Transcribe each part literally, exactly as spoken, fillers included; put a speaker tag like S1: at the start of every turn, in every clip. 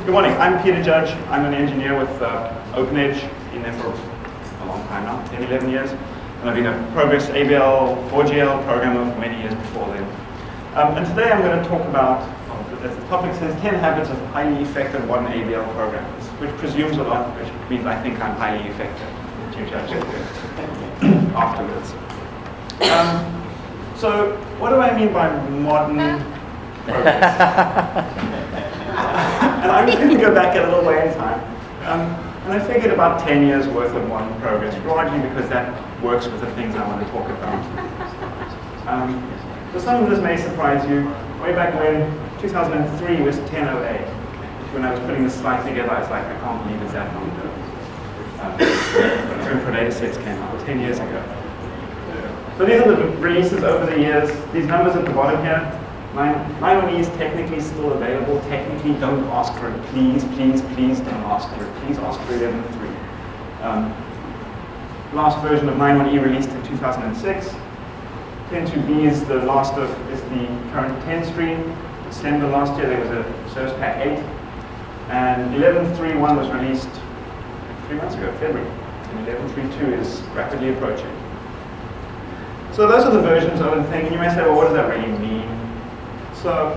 S1: Good morning, I'm Peter Judge. I'm an engineer with uh, OpenEdge, been there for a long time now, ten, eleven years. And I've been a Progress A B L, four G L programmer for many years before then. Um, and today I'm going to talk about, as the topic says, ten habits of highly effective modern A B L programmers, which presumes a lot, which means I think I'm highly effective. You judge it afterwards. Um, so, what do I mean by modern progress? And I'm going to go back a little way in time. Um, and I figured about ten years worth of modern progress, largely because that works with the things I want to talk about. Um, so some of this may surprise you. Way back when, two thousand three was ten oh eight. When I was putting this slide together, I was like, I can't believe it's that long ago. Um, when Data Sets came out, ten years ago. So these are the releases over the years. These numbers at the bottom here. nine one E is technically still available. Technically, don't ask for it. Please, please, please don't ask for it. Please ask for eleven point three. Um, last version of nine one E released in two thousand six. ten two B is the last of is the current ten stream. December last year there was a Service Pack eight, and eleven point three one was released three months ago, February, and eleven point three two is rapidly approaching. So those are the versions of the thing. And you may say, well, what does that really mean? So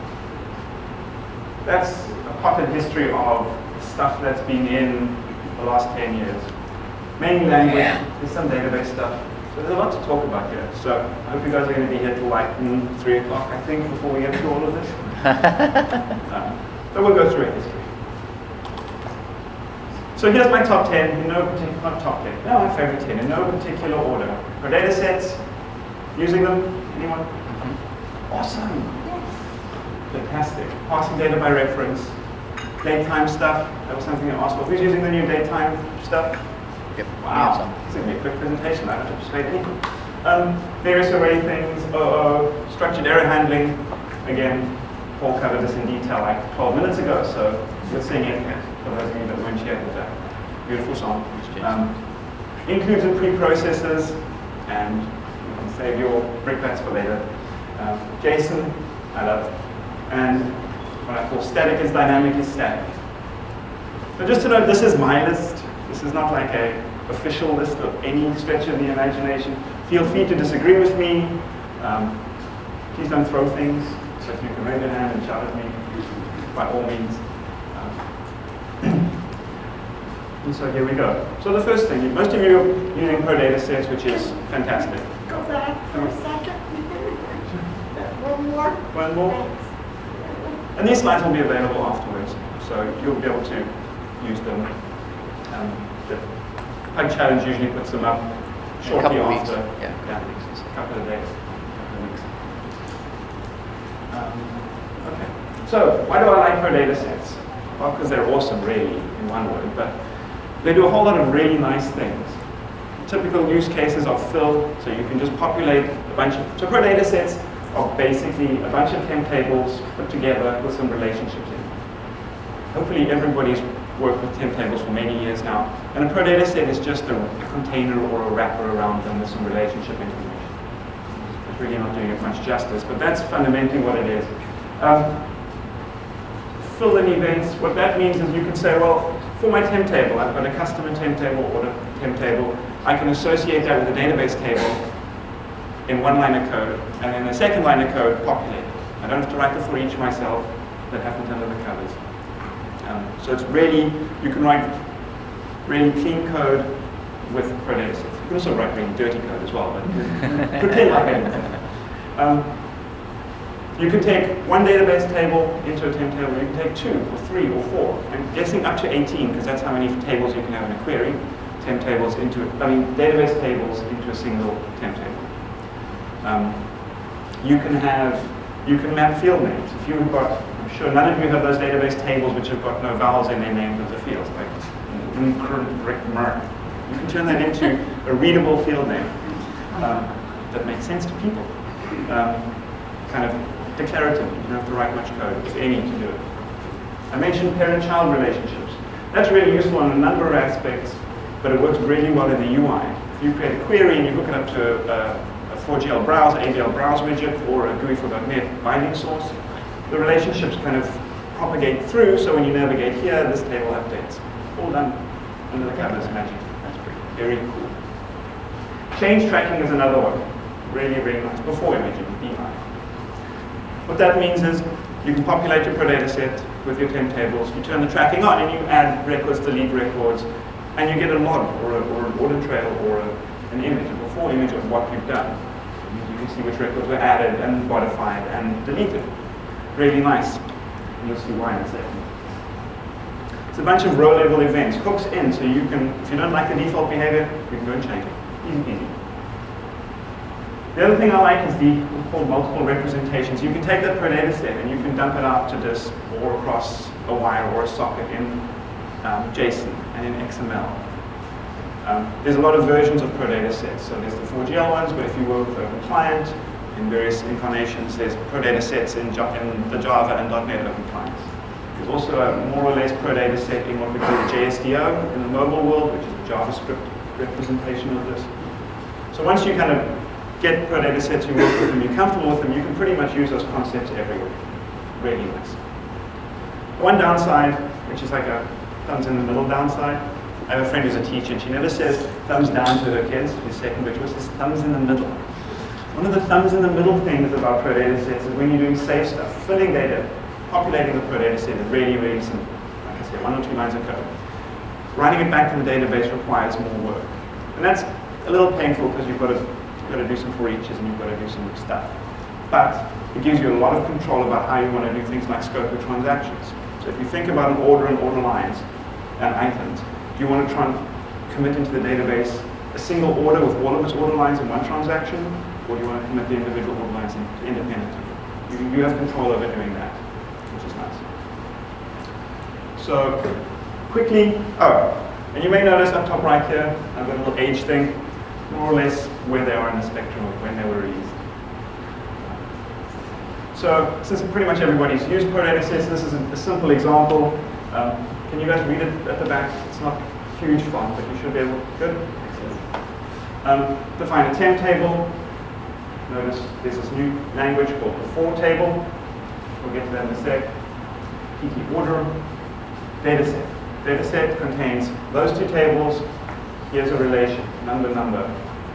S1: that's a potted history of stuff that's been in the last ten years. Mainly language, there's some database stuff. So there's a lot to talk about here. So I hope you guys are going to be here till like mm, three o'clock, I think, before we get through all of this. um, but we'll go through a history. So here's my top ten, in no particular, not top ten, no, my favorite ten, in no particular order. For data sets, using them, anyone? Awesome. Fantastic. Parsing data by reference. Datetime stuff. That was something I asked for. Who's using the new datetime stuff?
S2: Yep.
S1: Wow. This is going to be a quick presentation. I don't have to persuade anyone. Um, various array things. O O. Structured error handling. Again, Paul covered this in detail like twelve minutes ago, so you'll sing it for those of you that weren't here with that beautiful song. Um, includes and preprocessors, and you can save your brickbats for later. Um, JSON, I love it. And what I call static is dynamic is static. So just to note, this is my list. This is not like a official list of any stretch of the imagination. Feel free to disagree with me. Um, please don't throw things. So if you can raise your hand and shout at me, by all means. Um, and so here we go. So the first thing, most of you are using ProDataSets, which is fantastic.
S3: Go back for a second. One more.
S1: One more. And these slides will be available afterwards, so you'll be able to use them. Um, the Pug Challenge usually puts them up shortly after.
S2: Yeah.
S1: yeah, a couple of days, a couple of weeks. Um, okay. So why do I like ProDataSets? Well, because they're awesome, really, in one word, but they do a whole lot of really nice things. Typical use cases are fill, so you can just populate a bunch of. So ProDataSets are basically a bunch of temp tables put together with some relationships in. Hopefully everybody's worked with temp tables for many years now, and a ProDataSet is just a, a container or a wrapper around them with some relationship information. It's really not doing it much justice, but that's fundamentally what it is. Um, fill in events, what that means is you can say, well, for my temp table, I've got a customer temp table or a temp table, I can associate that with a database table in one line of code, and then the second line of code populate. I don't have to write the for each myself. That happens under the covers. Um, so it's really, you can write really clean code with ProDataSets. You can also write really dirty code as well, but pretend like anything. Um, you can take one database table into a temp table. You can take two or three or four. I'm guessing up to eighteen, because that's how many tables you can have in a query. Temp tables into, I mean, database tables into a single temp table. Um, you can have, you can map field names. If you've got, I'm sure none of you have those database tables which have got no vowels in their names of the fields, like you can turn that into a readable field name um, that makes sense to people. Um, kind of declarative. You don't have to write much code, if any, to do it. I mentioned parent-child relationships. That's really useful on a number of aspects, but it works really well in the U I. If you create a query and you hook it up to uh, four G L browse, A B L browse widget, or a G U I for dot net binding source, the relationships kind of propagate through, so when you navigate here, this table updates. All done under the covers magic. That's pretty very cool. Change tracking is another one. Really, really nice. Before imaging, beehive. What that means is you can populate your pro data set with your temp tables, you turn the tracking on, and you add records, delete records, and you get a log or, a, or an audit trail or a, an image, a before image of what you've done. You can see which records were added and modified and deleted. Really nice. And you'll see why in a second. It's a bunch of row-level events, hooks in, so you can, if you don't like the default behavior, you can go and change it. Easy, easy. The other thing I like is the called multiple representations. You can take that pro data set and you can dump it out to disk or across a wire or a socket in um, JSON and in X M L. Um, there's a lot of versions of pro data sets. So there's the four G L ones, but if you work with Open Client in various incarnations, there's pro data sets in, in the Java and dot NET Open Clients. There's also a more or less pro data set in what we call the J S D O in the mobile world, which is a JavaScript representation of this. So once you kind of get pro data sets, you work with them, you're comfortable with them, you can pretty much use those concepts everywhere. Really nice. One downside, which is like a thumbs in the middle downside. I have a friend who's a teacher, and she never says thumbs down to her kids. His second which was this thumbs in the middle. One of the thumbs in the middle things about pro data sets is when you're doing safe stuff, filling data, populating the pro data set is really, really simple. Like I said, one or two lines of code. Writing it back to the database requires more work. And that's a little painful because you've got to You've got to do some for eaches and you've got to do some stuff. But it gives you a lot of control about how you want to do things like scope of transactions. So if you think about an order and order lines and items, do you want to try and commit into the database a single order with all of its order lines in one transaction, or do you want to commit the individual order lines independently? You, you have control over doing that, which is nice. So quickly, oh, and you may notice up top right here, I've got a little age thing. More or less where they are in the spectrum of when they were released. So since pretty much everybody's used pro data sets, this is a, a simple example. Um, can you guys read it at the back? It's not huge font, but you should be able to. Good? Excellent. Um, define a temp table. Notice there's this new language called before table. We'll get to that in a sec. P T order. Data set. Data set contains those two tables. Here's a relation, number, number.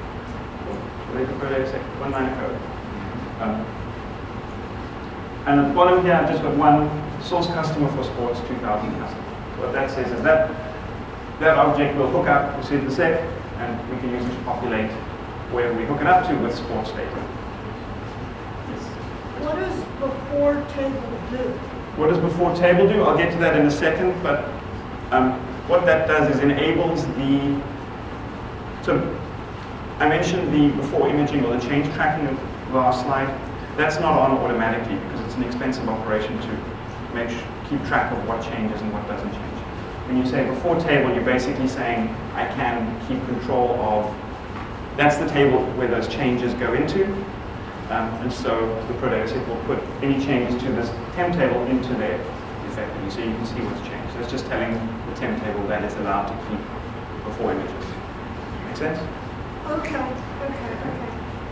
S1: One line of code. Um, and at the bottom here, I've just got one source customer for sports, two thousand customers. What that says is that that object will hook up, we'll see it in a sec, and we can use it to populate where we hook it up to with sports data. Yes.
S3: What does before table do?
S1: What does before table do? I'll get to that in a second, but um, what that does is enables the So I mentioned the before imaging or the change tracking of the last slide. That's not on automatically because it's an expensive operation to make keep track of what changes and what doesn't change. When you say before table, you're basically saying I can keep control of, that's the table where those changes go into. Um, and so the pro data set will put any changes to this temp table into there effectively so you can see what's changed. So it's just telling the temp table that it's allowed to keep before images. Make sense?
S3: Okay, okay, okay.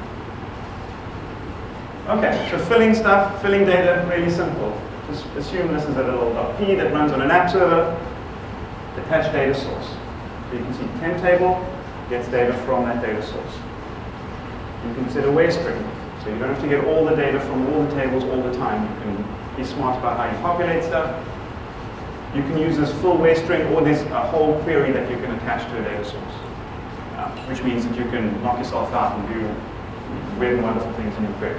S1: Okay, so filling stuff, filling data, really simple. Just assume this is a little .p that runs on an app server, attach data source. So you can see temp table gets data from that data source. You can set a where string, so you don't have to get all the data from all the tables all the time. You can be smart about how you populate stuff. You can use this full where string, or there's a whole query that you can attach to a data source. Uh, which means that you can knock yourself out and do weird and wonderful things in your query,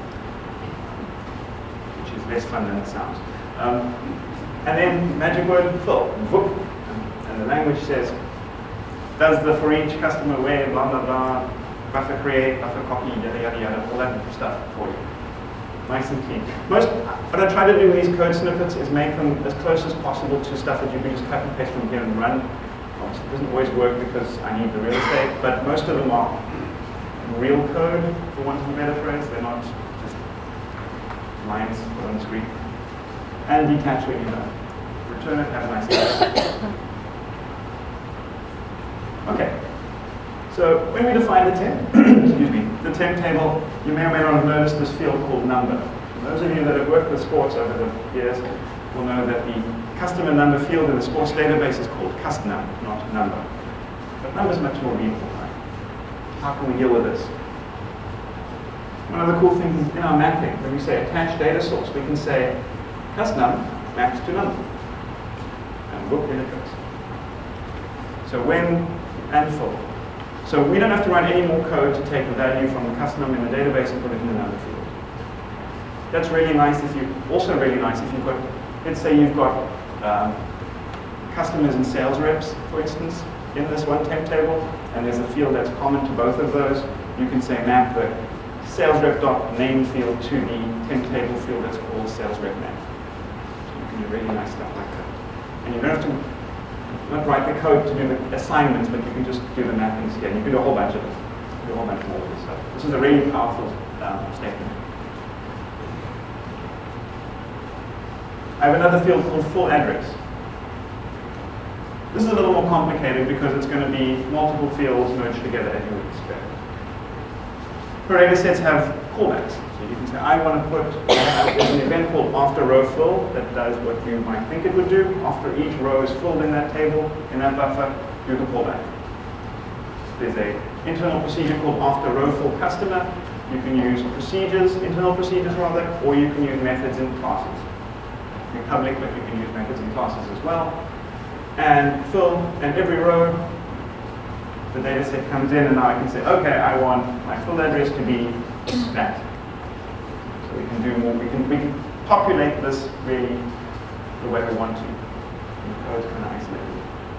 S1: which is less fun than it sounds. Um, and then magic word fill, whoop, and the language says, does the for each customer where, blah, blah, blah, buffer create, buffer copy, yada, yada, yada, all that stuff for you. Nice and clean. Most, what I try to do with these code snippets is make them as close as possible to stuff that you can just cut and paste from here and run. It doesn't always work because I need the real estate, but most of them are real code, for want of a better phrase. They're not just lines put on the screen. And detach when you're done. Return it, have a nice day. Okay. So when we define the temp, excuse me, the temp table, you may or may not have noticed this field called number. For those of you that have worked with sports over the years, will know that the customer number field in the sports database is called custnum, not number. But number is much more readable, right? How can we deal with this? One of the cool things is in our mapping, when we say attach data source, we can say custnum maps to number. And whoop, in it goes. So when and full. So we don't have to write any more code to take the value from the custnum in the database and put it in the number field. That's really nice if you, also really nice if you've got, let's say you've got um, customers and sales reps, for instance, in this one temp table, and there's a field that's common to both of those. You can say map the sales rep dot name field to the temp table field that's called sales rep name. So you can do really nice stuff like that. And you don't have to not write the code to do the assignments, but you can just do the mappings again. You can do a whole bunch of it. Do a whole bunch more of this stuff. This is a really powerful um, statement. I have another field called full address. This is a little more complicated because it's going to be multiple fields merged together as you would expect. Data sets have callbacks. So you can say, I want to put, there's an event called after row fill that does what you might think it would do. After each row is filled in that table, in that buffer, do the callback. There's an internal procedure called after row fill customer. You can use procedures, internal procedures rather, or you can use methods in classes. In public, but you can use methods in classes as well. And fill, and every row, the data set comes in, and now I can say, okay, I want my full address to be that. So we can do more, we can, we can populate this really the way we want to. And the code's kind of isolated.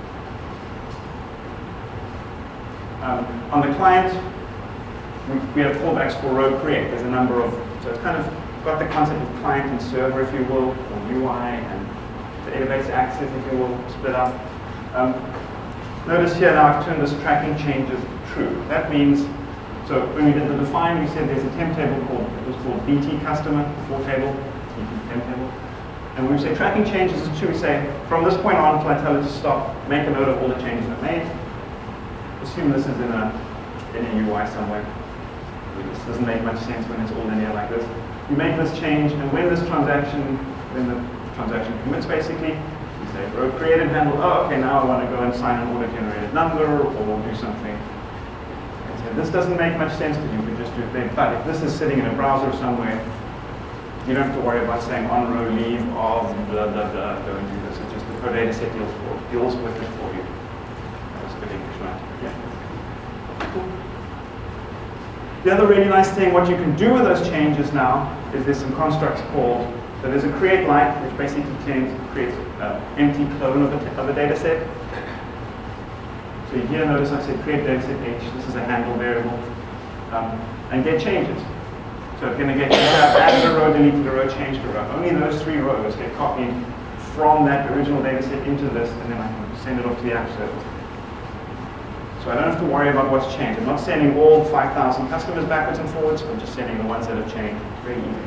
S1: Um, on the client, we, we have callbacks for row create. There's a number of, so it's kind of got the concept of client and server, if you will, or U I, and database access, if you will, split up. Um, notice here now I've turned this tracking changes true. That means, so when we did the define, we said there's a temp table called, it was called B T customer, before table, B T temp table. And when we say tracking changes is true, we say from this point on until I tell it to stop, make a note of all the changes I've made. Assume this is in a, in a U I somewhere. This doesn't make much sense when it's all linear like this. You make this change, and when this transaction, when the transaction commits basically, you say row created handle, oh, okay, now I want to go and sign an auto-generated number, or do something. And so this doesn't make much sense because you could just do it there. But if this is sitting in a browser somewhere, you don't have to worry about saying on row leave of blah, blah, blah, go and do this. It's just the code data set deals, for, deals with it for you. That was good English, right? Yeah. Cool. The other really nice thing, what you can do with those changes now, is there's some constructs called, so there's a create like, which basically contains, creates an empty clone of a, of a data set. So here, notice I said create data set H, this is a handle variable, um, and get changes. So it's going to get added a row, deleted a row, changed a row. Only those three rows get copied from that original data set into this, and then I can send it off to the app server. So I don't have to worry about what's changed. I'm not sending all five thousand customers backwards and forwards. I'm just sending the ones that have changed. It's very easy.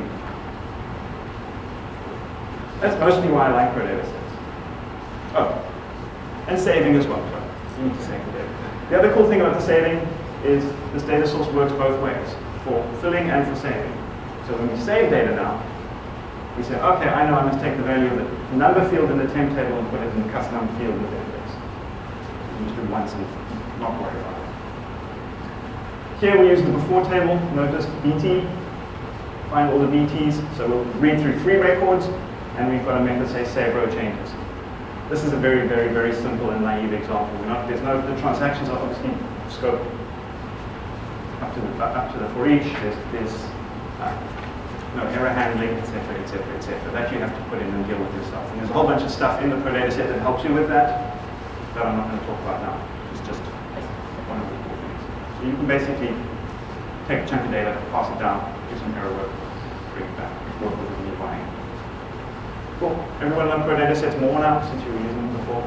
S1: That's mostly why I like pro data sets. Oh, and saving as well. So you need to save the data. The other cool thing about the saving is this data source works both ways, for filling and for saving. So when we save data now, we say, okay, I know I must take the value of the number field in the temp table and put it in the custom field in the database. You just do once and not worry about it. Here we use the before table, notice B T, find all the B Ts. So we'll read through three records, and we've got a method say save row changes. This is a very, very, very simple and naive example. We're not, there's no, the transactions are obviously scope up to the, up to the for each. There's, there's uh, no error handling, et cetera, et cetera, et cetera. That you have to put in and deal with yourself. And there's a whole bunch of stuff in the pro data set that helps you with that, that I'm not going to talk about now. It's just one of the cool things. So you can basically take a chunk of data, pass it down, do some error work, bring it back, work with it in your buying. Cool. Everyone learned pro data sets more now since you were using them before?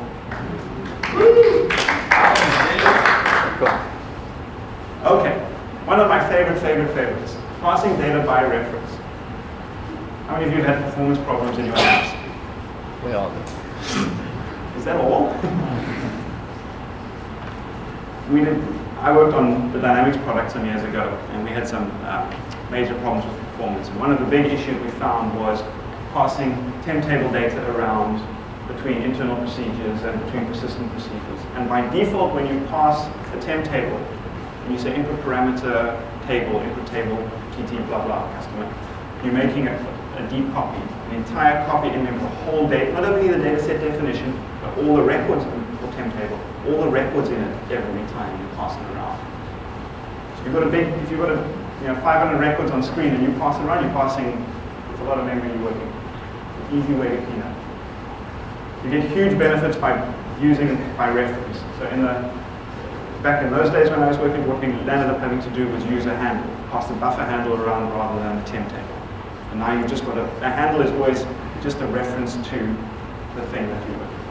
S1: Cool. Okay. One of my favorite, favorite, favorites. Passing data by reference. How many of you have had performance problems in your apps?
S2: We all do.
S1: Is that all? we did. I worked on the Dynamics product some years ago, and we had some uh, major problems with performance. And one of the big issues we found was passing temp table data around between internal procedures and between persistent procedures. And by default, when you pass a temp table, and you say input parameter table, input table, T T, blah, blah, customer, you're making a, a deep copy, an entire copy in there with the whole data, not only the data set definition, but all the records in the temp table, all the records in it every time you pass it around. So if you've got a big, if you've got a, you know, five hundred records on screen and you pass it around, you're passing with a lot of memory you're working. An easy way to clean up. You get huge benefits by using by reference. So in the back in those days when I was working, what we ended up having to do was use a handle, pass the buffer handle around rather than the temp table. And now you've just got a, a handle is always just a reference to the thing that you're working.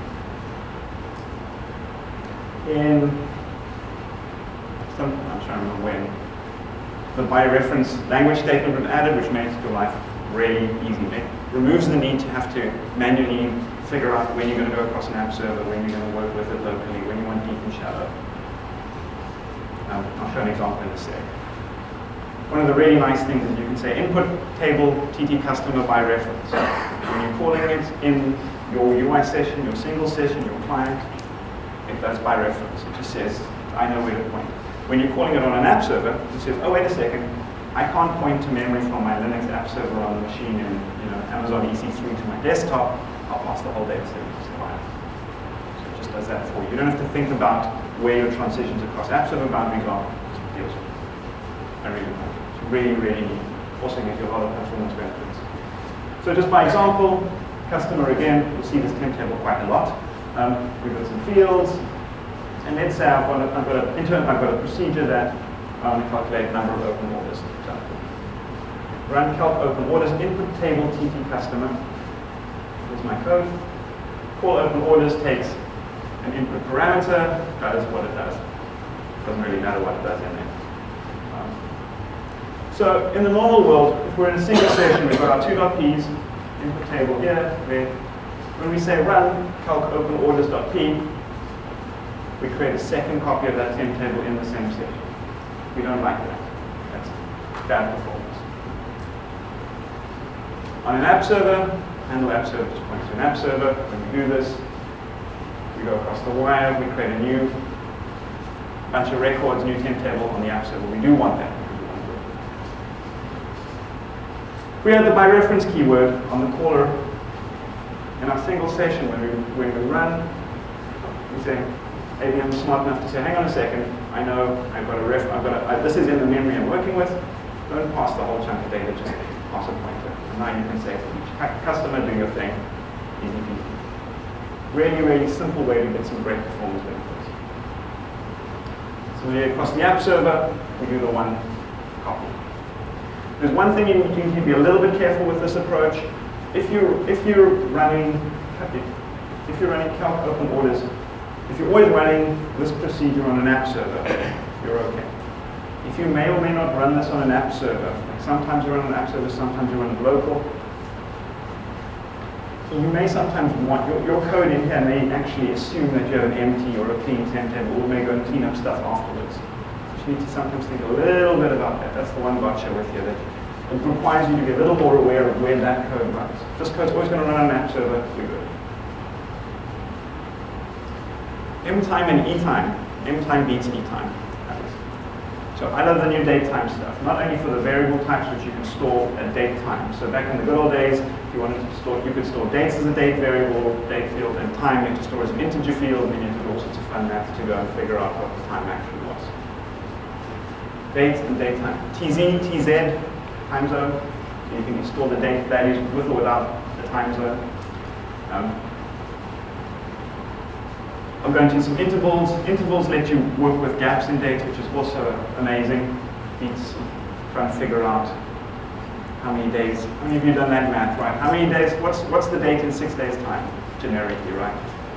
S1: In some, I'm trying to remember when, the by reference language statement was added, which makes your life really easy. It removes the need to have to manually figure out when you're going to go across an app server, when you're going to work with it locally, when you want deep and shallow. Um, I'll show an example in a sec. One of the really nice things is you can say input table T T customer by reference. When you're calling it in your U I session, your single session, your client, it does by reference. It just says, I know where to point. When you're calling it on an app server, it says, oh, wait a second, I can't point to memory from my Linux app server on the machine in you know, Amazon E C three to my desktop. I'll pass the whole data set to the client. So it just does that for you. You don't have to think about where your transitions across app server boundaries are. It just deals with it. I really like it. It's really, really neat. Also gives you a lot of performance benefits. So just by example, customer again, you'll see this temp table quite a lot. Um, we've got some fields, and let's say I've got a, I've got a, intern, I've got a procedure that I want to calculate number of open orders, for example. Run calc open orders, input table T T customer. Here's my code. Call open orders takes an input parameter, does what it does. Doesn't really matter what it does in there. Um, so in the normal world, if we're in a single session, we've got our two dot P's, input table here, there. When we say run calc open orders.p, we create a second copy of that temp table in the same session. We don't like that. That's bad performance. On an app server, handle app server just points to an app server. When we do this, we go across the wire, we create a new bunch of records, new temp table on the app server. We do want that. If we add the by reference keyword on the caller in our single session, when we when we run, we say, A B M is smart enough to say, hang on a second, I know I've got a ref, I've got a, I, this is in the memory I'm working with. Don't pass the whole chunk of data, just pass a pointer. And now you can say, for each customer, do your thing. Easy peasy. Really, really simple way to get some great performance benefits. So here across the app server, we do the one copy. There's one thing you need to be a little bit careful with this approach. If you're if you're running if, if you're running calc open orders, if you're always running this procedure on an app server, you're okay. If you may or may not run this on an app server, like sometimes you run on an app server, sometimes you run it local. You may sometimes want your, your code in here may actually assume that you have an empty or a clean temp table, or may go and clean up stuff afterwards. You need to sometimes think a little bit about that. That's the one gotcha with you. That it requires you to be a little more aware of where that code runs. This code's always going to run on an app server. We're good. M time and E time. M time beats E time. So I love the new date time stuff. Not only for the variable types which you can store at date time. So back in the good old days, if you wanted to store, you could store dates as a date variable, date field, and time you had to store as an integer field, and you had to do all sorts of fun math to go and figure out what the time actually was. Date and date time. T Z, T Z, time zone. You can store the date values with or without the time zone. Um, I'm going to some intervals. Intervals let you work with gaps in data, which is also amazing. It's trying to figure out how many days. How many of you done that math, right? How many days? What's what's the date in six days' time, generically, right?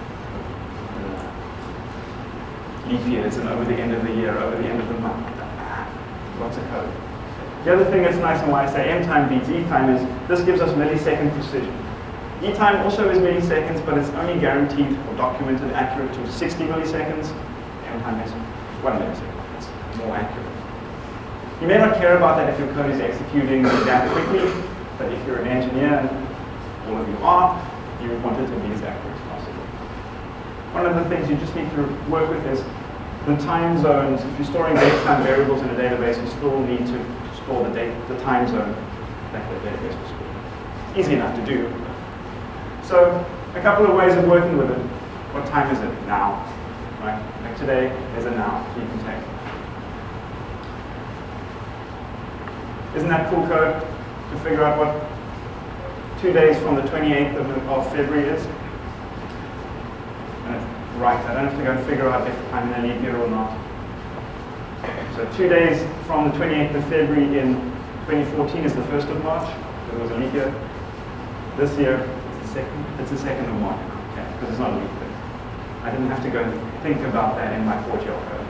S1: Leap years and over the end of the year, over the end of the month. Lots of code. The other thing that's nice and why I say M time beats E time is this gives us millisecond precision. E time also is milliseconds, but it's only guaranteed or documented accurate to sixty milliseconds. M time is one millisecond. It's more accurate. You may not care about that if your code is executing that quickly, but if you're an engineer, all of you are, you want it to be as accurate as possible. One of the things you just need to work with is the time zones. If you're storing date time variables in a database, you still need to store the date, the time zone that the database was stored. Easy enough to do. So a couple of ways of working with it. What time is it? Now. Right? Like today is a now. You can take. Isn't that cool code to figure out what two days from the twenty-eighth of, of February is? And it's right. I don't have to go and figure out if I'm in a leap year or not. So two days from the twenty-eighth of February in twenty fourteen is the first of March. It was a leap year. This year, it's the second. It's the second of March. Okay, because it's not a leap year. I didn't have to go and think about that in my four-year code.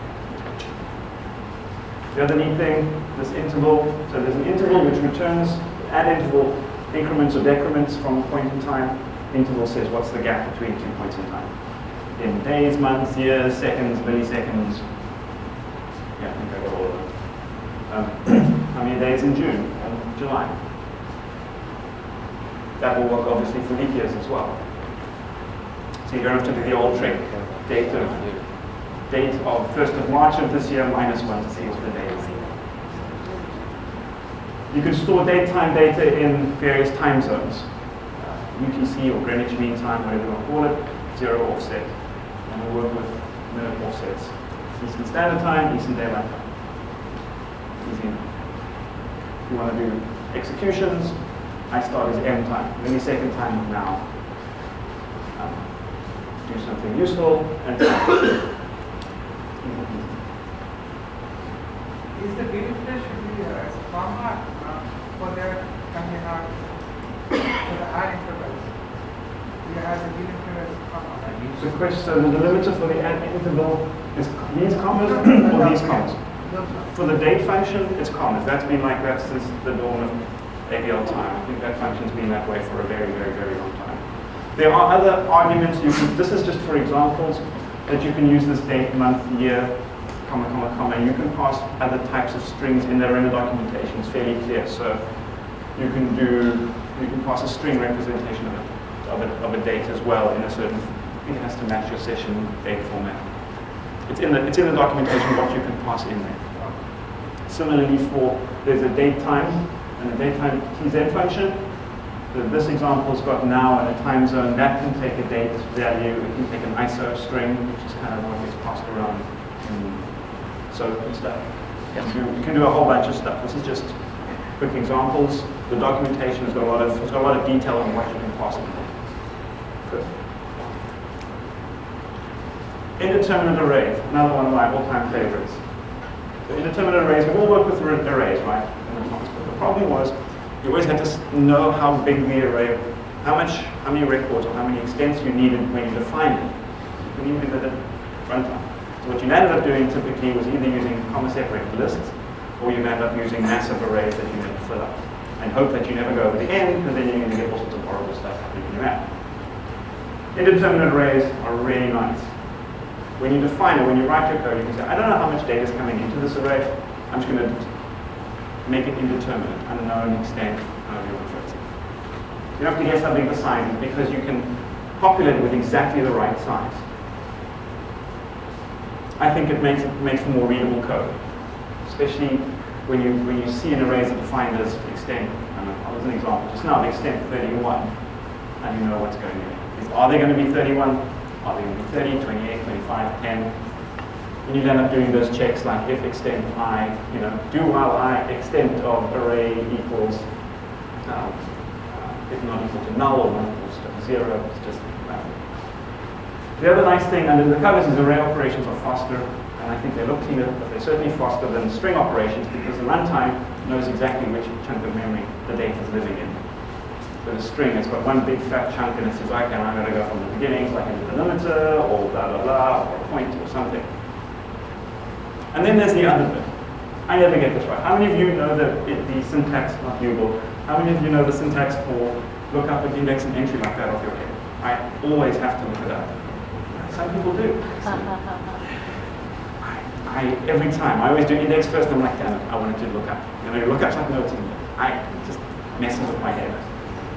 S1: The other neat thing, this interval. So there's an interval which returns at interval increments or decrements from a point in time. The interval says what's the gap between two points in time. In days, months, years, seconds, milliseconds. Yeah, I think I got all of them. Um, how many days in June and July? That will work obviously for leap years as well. So you don't have to do the old trick. Date of, date of first of March of this year minus one to see what the day is. You can store date time data in various time zones. Uh, U T C or Greenwich Mean Time, whatever you want to call it, zero offset. And we'll work with minute offsets. Eastern Standard Time, Eastern Daylight Time. Easy enough. If you want to do executions, I start as M time, millisecond time of now. Um, do something useful and
S2: Is the delete should be uh, as a comma uh, for their coming out for the add intervals? You have the delete interval as a comma.
S1: the question, so the delimiter for the add interval is these commas or these commas? For the date function, it's commas. That's been like that since the dawn of A B L time. I think that function's been that way for a very, very, very long time. There are other arguments you can, this is just for examples, that you can use this date, month, year, comma, comma, comma. You can pass other types of strings in there in the documentation. It's fairly clear. So you can do, you can pass a string representation of a, of a, of a date as well in a certain, I think it has to match your session date format. It's in the, it's in the documentation what you can pass in there. Similarly for, there's a date time and a date time T Z function. So this example's got now and a time zone. That can take a date value. It can take an I S O string, which is kind of what gets passed around in SOAP and stuff. You can, do, you can do a whole bunch of stuff. This is just quick examples. The documentation has got a lot of, it's got a lot of detail on what you can pass in there. Good. Indeterminate arrays, another one of my all-time favorites. So indeterminate arrays, we all work with arrays, right? But the problem was, you always had to know how big the array, how much, how many records or how many extents you needed when you defined it. You couldn't even do that at runtime. So what you ended up doing typically was either using comma-separated lists, or you end up using massive arrays that you never fill up, and hope that you never go over the end, because then you're going to get all sorts of horrible stuff happening in your app. Indeterminate arrays are really nice. When you define it, when you write your code, you can say, I don't know how much data is coming into this array. I'm just going to make it indeterminate, unknown extent, however you want to phrase it. You don't have to guess how big the size is because you can populate it with exactly the right size. I think it makes it makes for more readable code, especially when you when you see an array as defined as extent. I don't know, as an example, just now the extent thirty-one, and you know what's going in. Is, are they going to be thirty-one? Are they going to be thirty, twenty-eight, twenty-five, ten? And you end up doing those checks like if extent I, you know, do while I extent of array equals, um, uh, if not equal to null or not equals to zero, it's just random. The other nice thing under the covers is array operations are faster, and I think they look cleaner, but they're certainly faster than string operations because the runtime knows exactly which chunk of memory the data is living in. So the string, it's got one big fat chunk and it says, okay, I'm going to go from the beginning, so I can do the limiter, or blah, blah, blah, or a point, or something. And then there's the other bit. I never get this right. How many of you know the, it, the syntax, not Google, how many of you know the syntax for lookup and index and entry like that off your head? I always have to look it up. Some people do. So I, I, every time, I always do index first, and I'm like, damn it, I wanted to look up. You know, look up's like notes in there. I, it just messes with my head.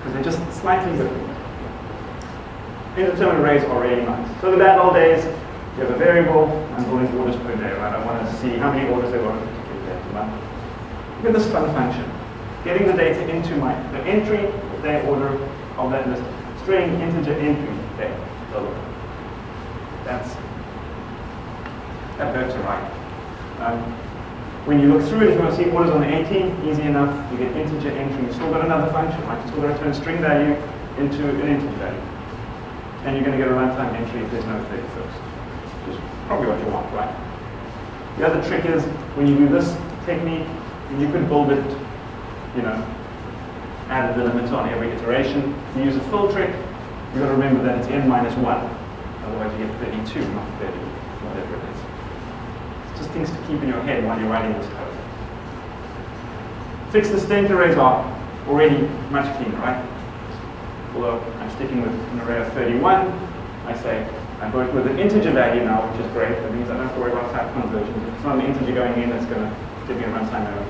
S1: because they're just slightly different. Indeterminate arrays are really nice. So the bad old days, you have a variable, I'm building orders per day, right? I want to see how many orders there were on a particular day per month. Look at this fun function. Getting the data into my, the entry, day order of that list, string, integer, entry, day. So that's, that hurts to write. Um, when you look through it, if you want to see orders on the eighteenth, easy enough, you get integer entry, you still got another function, right? You still got to turn a string value into an integer value. And you're going to get a runtime entry if there's no thirty-first. Which is probably what you want, right? The other trick is, when you do this technique, you could build it, you know, add a delimiter on every iteration. If you use a fill trick, you've got to remember that it's n minus one. Otherwise you get thirty-two, not thirty, whatever it is. It's just things to keep in your head while you're writing this code. Fixed extent arrays are already much cleaner, right? Although I'm sticking with an array of thirty-one, I say I'm going with an integer value now, which is great. That means I don't have to worry about type conversions. If it's not an integer going in, it's going to give me a runtime error.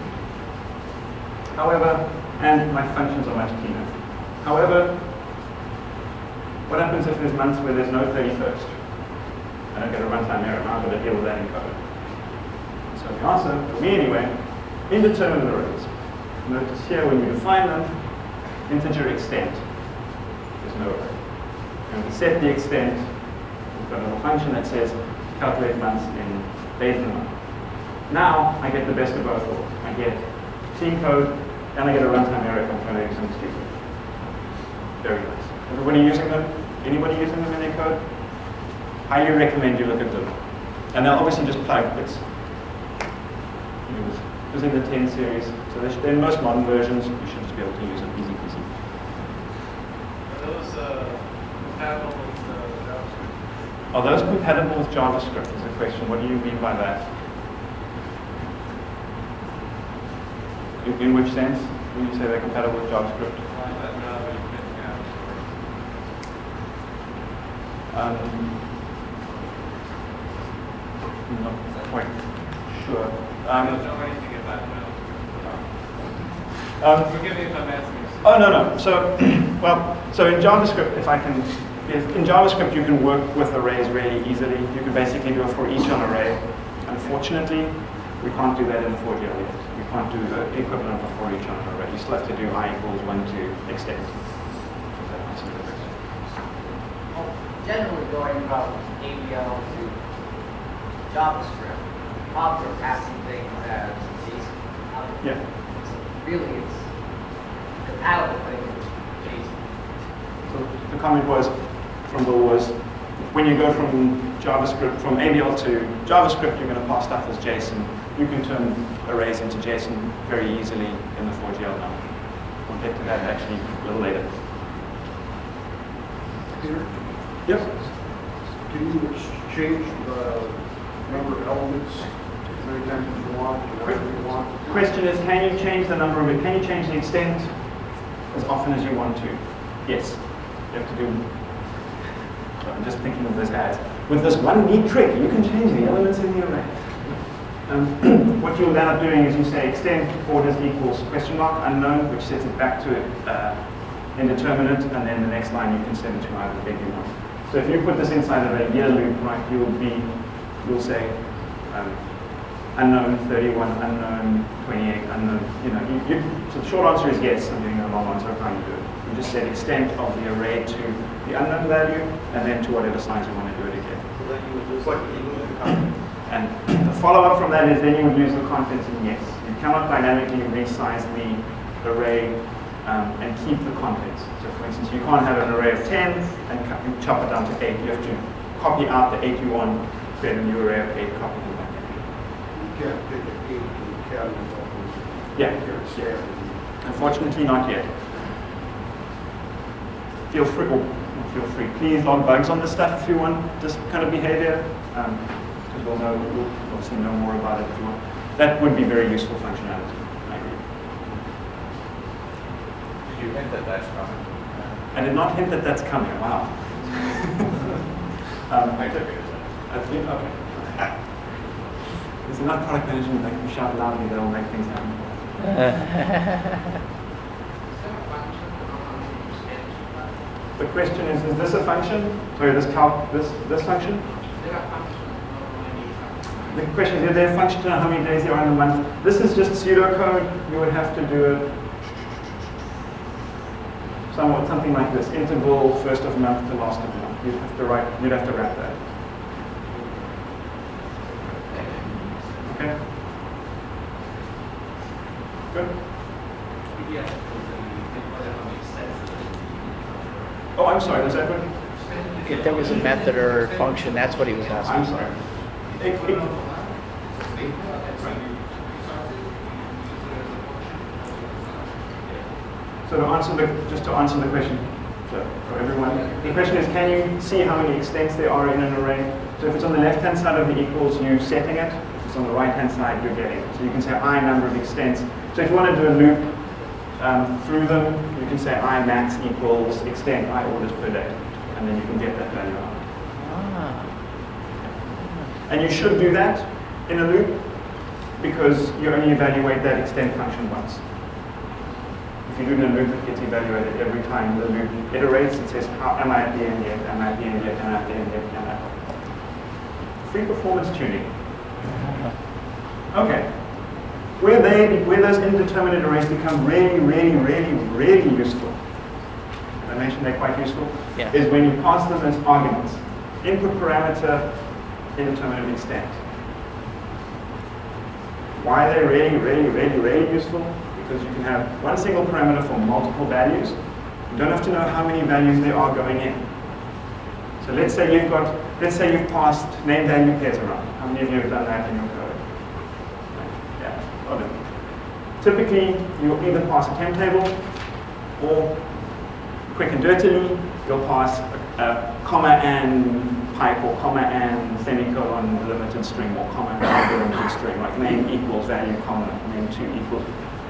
S1: However, and my functions are much cleaner. However, what happens if there's months where there's no thirty-first? I don't get a runtime error. Now I've got to deal with that in code. So the answer, for me anyway, indeterminate arrays. Notice here when we define them, integer extent, there's no array. And we set the extent, we've got a little function that says calculate months in days per month. Now I get the best of both worlds. I get clean code, and I get a runtime error if I'm trying to do something stupid. Very nice. Everybody using them? Anybody using them in their code? Highly recommend you look at them. And they'll obviously just plug this. It was in the ten series, so they're in most modern versions. You should just be able to use them easy peasy.
S4: Are those uh, compatible with uh, JavaScript?
S1: Are those compatible with JavaScript is the question. What do you mean by that? In, in which sense? When you say they're compatible with JavaScript? Um, I'm not quite sure. Um,
S4: I don't know anything about JavaScript.
S1: um,
S4: Forgive me if I'm asking you.
S1: Oh, no, no. So, well, so in JavaScript, if I can, if in JavaScript you can work with arrays really easily. You can basically do a for each on array. Unfortunately, we can't do that in the four G L yet. We can't do the equivalent of for each on an array. You still have to do I equals one to extend.
S5: Generally going from A B L to JavaScript, mobs are passing things as JSON.
S1: Yeah.
S5: So really, it's compatible thing with JSON.
S1: So the comment was from Bill was when you go from JavaScript, from A B L to JavaScript, you're going to pass stuff as JSON. You can turn arrays into JSON very easily in the four G L now. We'll get to that actually a little later.
S6: Peter?
S1: Yep.
S6: Can you change the number of elements as many times as you want, whatever you want?
S1: Question is, can you change the number of it? Can you change the extent as often as you want to? Yes. You have to do. So I'm just thinking of this as with this one neat trick, you can change the elements in the array. Um, what you'll end up doing is you say extend orders equals question mark unknown, which sets it back to uh, indeterminate, and then the next line you can set it to either big you want. So if you put this inside of a year loop, right, you'll be, you'll say um, unknown thirty-one, unknown twenty-eight, unknown, you know, you, you, so the short answer is yes. I'm doing a long answer, I can't do it. You just set extent of the array to the unknown value, and then to whatever size you want to do it again.
S4: So then you would just like to lose the content.
S1: And the follow-up from that is then you would lose the contents in yes. You cannot dynamically resize the array um, and keep the contents. So for instance, you can't have an array of ten and chop it down to eight. You have to copy out the eight you want, create a new array of eight, copy them back.
S6: You can't pick an eight in the cabinet off
S1: Yeah.
S6: here and say it.
S1: Unfortunately, not yet. Feel free, or not feel free, please log bugs on this stuff if you want this kind of behavior. Um, because we'll know, we'll obviously know more about it if you want. That would be very useful functionality. I agree.
S4: Did you hint that that's coming?
S1: I did not hint that that's coming. Wow. um,
S4: I took it as
S1: I think, okay. There's enough product management that can shout loudly that will make things happen.
S2: Is there a function on
S1: the question is, is this a function? Sorry, this calc, this, this function?
S2: There are functions, not many functions.
S1: The question is, is there a function to know how many days there are in the month? This is just pseudocode. You would have to do it somewhat something like this: interval first of month to last of month. You'd have to write. You'd have to wrap that. Okay. Good. Oh, I'm sorry. Does that work?
S7: If there was a method or function, that's what he was asking.
S1: I'm sorry. It- it- So to answer the, just to answer the question so for everyone, the question is, can you see how many extents there are in an array? So if it's on the left-hand side of the equals, you're setting it. If it's on the right-hand side, you're getting it. So you can say I number of extents. So if you want to do a loop um, through them, you can say I max equals extent I orders per day, and then you can get that value out.
S7: Ah.
S1: And you should do that in a loop because you only evaluate that extent function once. If you do it in a loop, it gets evaluated every time the loop iterates. It says, how, am I at the end yet? Am I at the end yet? Am I at the end yet? Am I? Free performance tuning. Okay. Where they, where those indeterminate arrays become really, really, really, really useful, I mentioned they're quite useful,
S7: Yeah.
S1: is when you pass them as arguments. Input parameter, indeterminate extent. Why are they really, really, really, really useful? Because you can have one single parameter for multiple values. You don't have to know how many values there are going in. So let's say you've got, let's say you've passed name value pairs around. How many of you have done that in your code? Yeah, a lot of them. Typically, you'll either pass a temp table, or quick and dirtily, you'll pass a, a comma and pipe, or comma and semicolon limited string, or comma and limited string, like name equals value, comma, name two equals.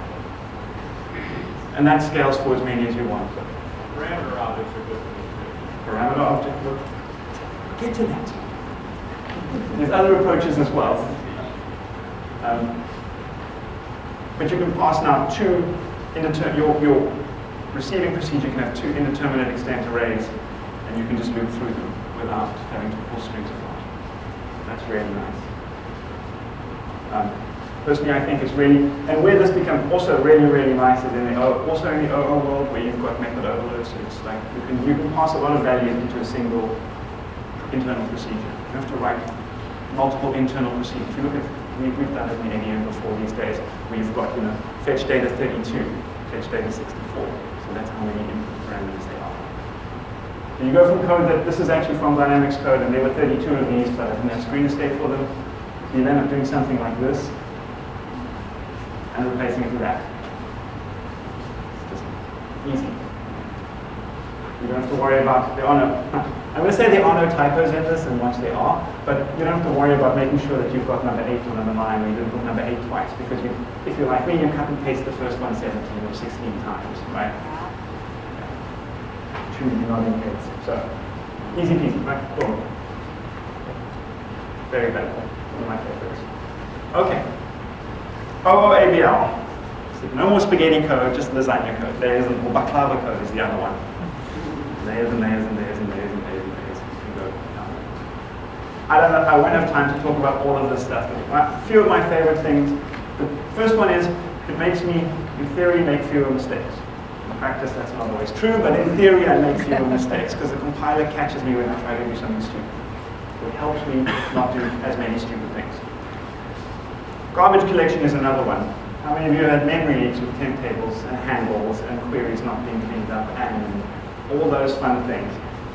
S1: And that scales for as many as you want.
S4: Parameter objects are good for this too.
S1: Parameter object work. Get to that. There's other approaches as well. Um, but you can pass now two indeterminate, your, your receiving procedure can have two indeterminate extent arrays, and you can just loop through them without having to pull strings apart. That's really nice. Um, Personally, I think it's really, and where this becomes also really, really nice is in the O, also in the O O world where you've got method overloads. So it's like you can you can pass a lot of values into a single internal procedure. You have to write multiple internal procedures. If you look at, we, we've done it in A D M before these days, where you've got, you know, fetch data thirty-two, fetch data sixty-four. So that's how many input parameters there are. So you go from code that this is actually from Dynamics code, and there were thirty-two of these, but I didn't have screen escape for them. So you end up doing something like this, and replacing it with that. It's just easy. You don't have to worry about, there are no, I'm going to say there are no typos in this, and once there are, but you don't have to worry about making sure that you've got number eight or number nine, or you didn't put number eight twice, because you, if you're like me, you cut and paste the first one seventeen or sixteen times, right? Two nodding heads. So, easy peasy, right? Boom. Very valuable. One of my favorites. Okay. O O A B L. So no more spaghetti code, just lasagna code. Layers and, or baklava code is the other one. Layers and layers and layers and layers and layers and layers. You can go down there. I don't know, I won't have time to talk about all of this stuff. But a few of my favorite things. The first one is, it makes me, in theory, make fewer mistakes. In practice, that's not always true, but in theory, I make fewer mistakes because the compiler catches me when I try to do something stupid. It helps me not do as many stupid things. Garbage collection is another one. How many of you had memory leaks with temp tables and handballs and queries not being cleaned up and all those fun things?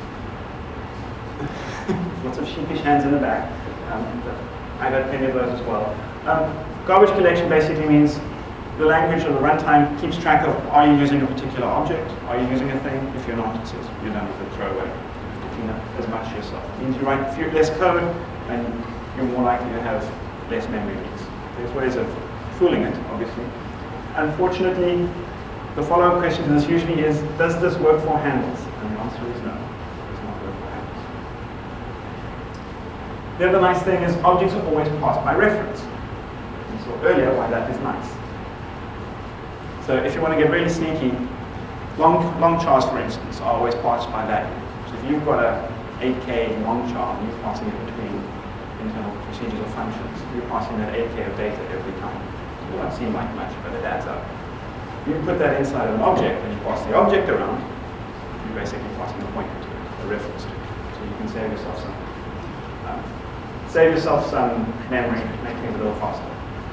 S1: Lots of sheepish hands in the back. Um, but I've had plenty of those as well. Um, garbage collection basically means the language or the runtime keeps track of, are you using a particular object? Are you using a thing? If you're not, it says you're done with it, throw away. You have to clean up as much yourself. It means you write few, less code and you're more likely to have less memory leaks. There's ways of fooling it, obviously. Unfortunately, the follow-up question to this usually is, does this work for handles? And the answer is no, it does not work for handles. The other nice thing is objects are always passed by reference. We saw earlier why that is nice. So if you want to get really sneaky, long, long chars, for instance, are always parsed by value. So if you've got a eight K long char and you're passing it between internal procedures or functions, you're passing that eight K of data every time. It won't seem like much, but it adds up. You put that inside of an object and you pass the object around, you're basically passing a pointer to it, a reference to it. So you can save yourself some, um, save yourself some memory, make things a little faster.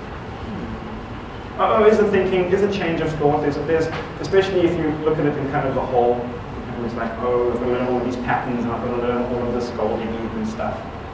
S1: Oh, is a thinking, is a change of thought. There's, there's, especially if you look at it in kind of the whole, it's like, oh, I've got to learn all these patterns and I've got to learn all of this gobbledygook and stuff.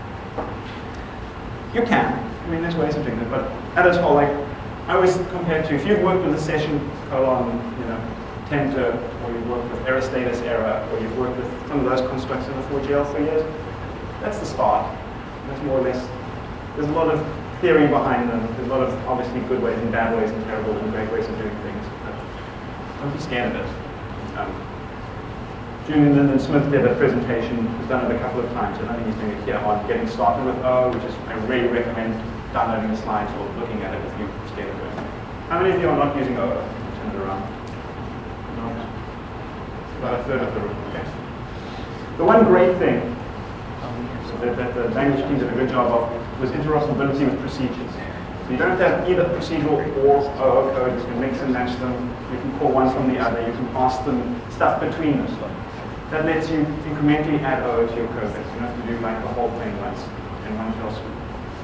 S1: You can. I mean, there's ways of doing it, but at its whole, like, I always compare it to, if you've worked with a session colon, you know, tenter, or you've worked with error status error, or you've worked with some of those constructs in the four G L for years, that's the start. That's more or less, there's a lot of theory behind them. There's a lot of obviously good ways and bad ways and terrible and great ways of doing things. But don't be scared of it. Um, Julian Linden Smith did a presentation, he's done it a couple of times, and I think he's doing it here on getting started with O, which is, I really recommend downloading the slides or looking at it if you're scared of it. How many of you are not using O? Turn it around. No. About a third of the room, okay. The one great thing that, that the language team did a good job of was interoperability with procedures. So you don't have to have either procedural or O O code. You can mix and match them. You can call one from the other. You can pass them stuff between them. That lets you incrementally add O O to your code base. You don't have to do like the whole thing once in one fell swoop.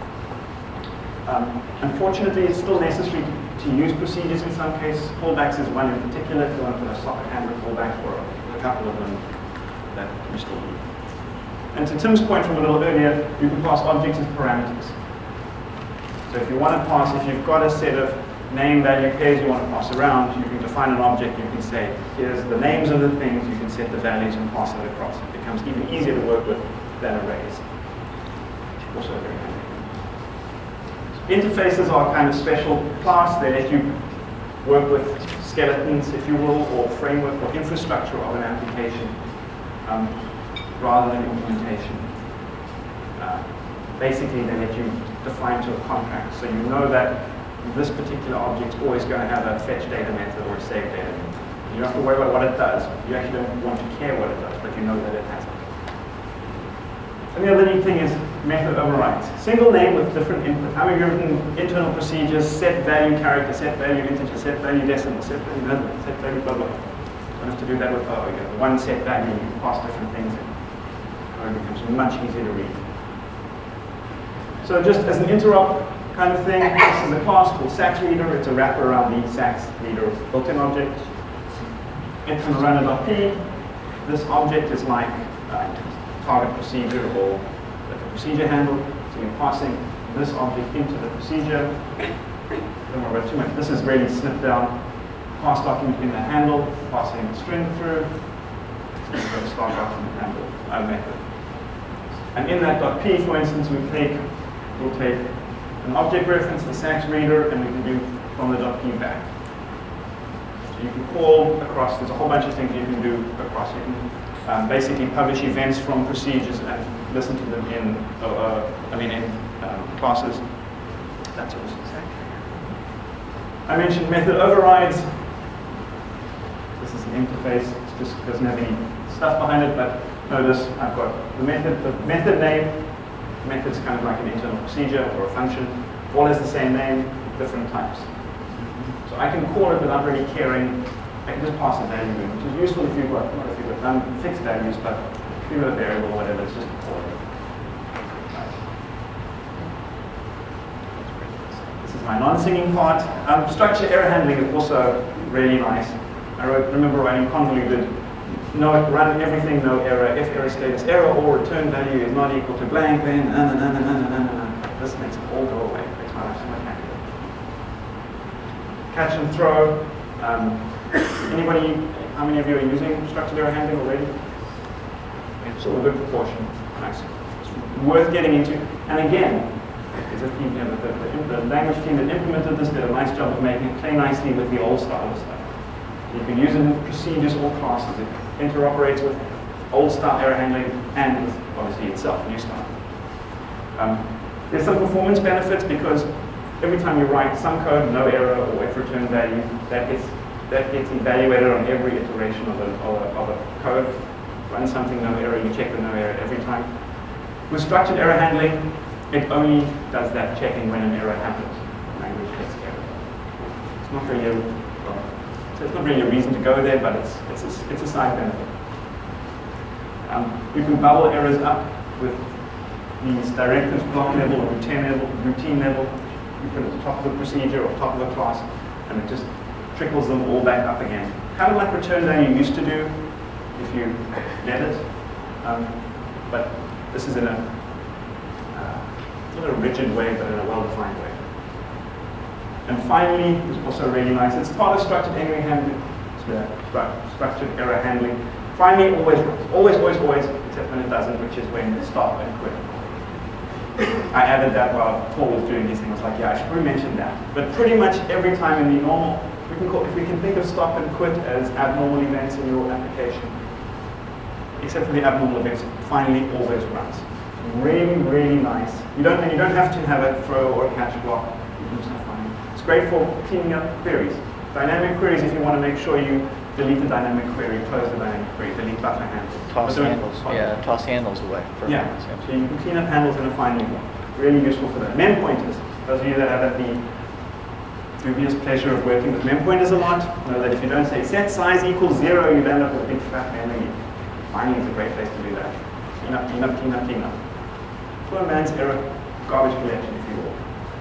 S1: Um, unfortunately, it's still necessary to, to use procedures in some cases. Callbacks is one in particular. If you want to put a socket handler callback or a couple of them that you still need. And to Tim's point from a little earlier, you can pass objects as parameters. So if you want to pass, if you've got a set of name value pairs you want to pass around, you can define an object, you can say, here's the names of the things, you can set the values and pass it across. It becomes even easier to work with than arrays. Also very handy. Interfaces are kind of special class. They let you work with skeletons, if you will, or framework or infrastructure of an application. Um, rather than implementation. Uh, basically, they let you define to a contract, so you know that this particular object is always going to have a fetch data method or a save data method. You don't have to worry about what it does. You actually don't want to care what it does, but you know that it has it. And the other neat thing is method overrides. Single name with different input. How have you written internal procedures, set value character, set value integer, set value decimal, set value number, set value blah blah. You don't have to do that with O. You have one set value, you can pass different things in. It becomes much easier to read. So just as an interop kind of thing, this is a class called SaxReader. It's a wrapper around the SaxReader built-in object. It can run a .p. This object is like a target procedure or like a procedure handle. So you're passing this object into the procedure. Don't worry about too much. This is really snipped down. Pass document in the handle, passing the string through. So you've got a start document handle uh, method. And in that .p, for instance, we take, we'll take an object reference, the SaxReader, and we can do from the .p back. So you can call across, there's a whole bunch of things you can do across. You can um, basically publish events from procedures and listen to them in, uh, uh, I mean, in um, classes. That's awesome. I mentioned method overrides. This is an interface. It just doesn't have any stuff behind it, but notice I've got the method, the method name. The method's kind of like an internal procedure or a function. All has the same name, different types. So I can call it without really caring. I can just pass a value in, which is useful if you've got, not if you've got none fixed values, but if you've got a variable or whatever, it's just a call. This is my non-singing part. Um, structure error handling is also really nice. I wrote, remember writing convoluted. No, run everything, no error, if error status error or return value is not equal to blank, then na na na na na na na. This makes it all go away. It makes my life so much happier. Catch and throw. Um, anybody, how many of you are using structured error handling already? It's a good proportion. Nice. It's worth getting into. And again, is if you, you know, the, the, the language team that implemented this did a nice job of making it play nicely with the old style of stuff. You can use it in procedures or classes. It interoperates with old style error handling and with, obviously, itself, new style. Um, there's some performance benefits because every time you write some code, no error or if return value, that gets that gets evaluated on every iteration of a, of a, of a code. Run something, no error, you check the no error every time. With structured error handling, it only does that checking when an error happens. Language gets error. It's not really a, well, so it's not really a reason to go there, but it's, it's, a, it's a side benefit. Um, you can bubble errors up with these directives, block level or routine level, routine level. You put it at the top of the procedure or top of the class, and it just trickles them all back up again. Kind of like return value used to do if you let it, um, but this is in a, uh, not a rigid way, but in a well-defined way. And finally, it's also really nice. It's part of structured error handling. Stru structured error handling. Finally, always, always, always, always, except when it doesn't, which is when stop and quit. I added that while Paul was doing these things. I was like, yeah, I should probably mention that. But pretty much every time in the normal, we can call, if we can think of stop and quit as abnormal events in your application, except for the abnormal events, finally always runs. Really, really nice. You don't, and you don't have to have a throw or a catch block. It's great for cleaning up queries. Dynamic queries, if you want to make sure you delete the dynamic query, close the dynamic query, delete buffer handles.
S7: Toss
S1: But don't-
S7: handles, yeah, toss handles away. For
S1: Yeah,
S7: instance,
S1: so you can clean up handles in a fine way. Really useful for that. Mem pointers. Those of you that have had the dubious pleasure of working with mem pointers a lot know that if you don't say set size equals zero, you end up with a big fat memory. Mining is a great place to do that. Clean up, clean up, clean up, clean up. Poor man's error, garbage collection, if you will.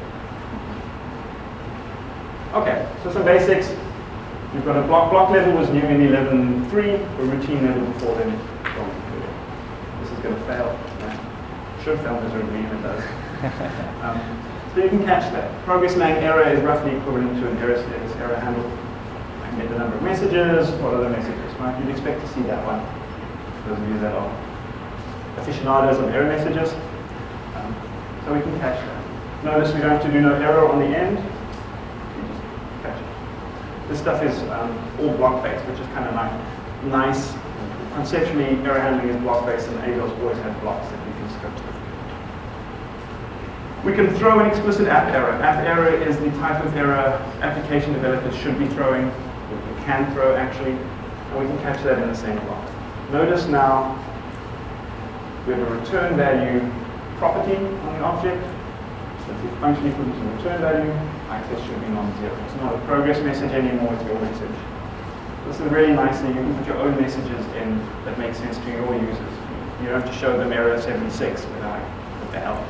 S1: Okay, so some basics. We've got a block. Block level was new in eleven point three, a routine level before then. This is going to fail. Yeah. Should fail miserably, and it does. um, so you can catch that. Progress lang error is roughly equivalent to an error status error handle. I can get the number of messages, what are the messages, right? You'd expect to see that one. Those of you that are aficionados of error messages. Um, so we can catch that. Notice we don't have to do no error on the end. We just catch it. This stuff is um, all block-based, which is kind of like nice. Conceptually, error handling is block-based, and A B Ls always have blocks that you can scope to. We can throw an explicit app error. App error is the type of error application developers should be throwing, or you can throw actually, and we can catch that in the same block. Notice now we have a return value property on the object. So if you function equal to return value, access should be non-zero. It's not a progress message anymore, it's your message. This is really nice, and you can put your own messages in that make sense to your users. You don't have to show them error seventy-six without, what the hell.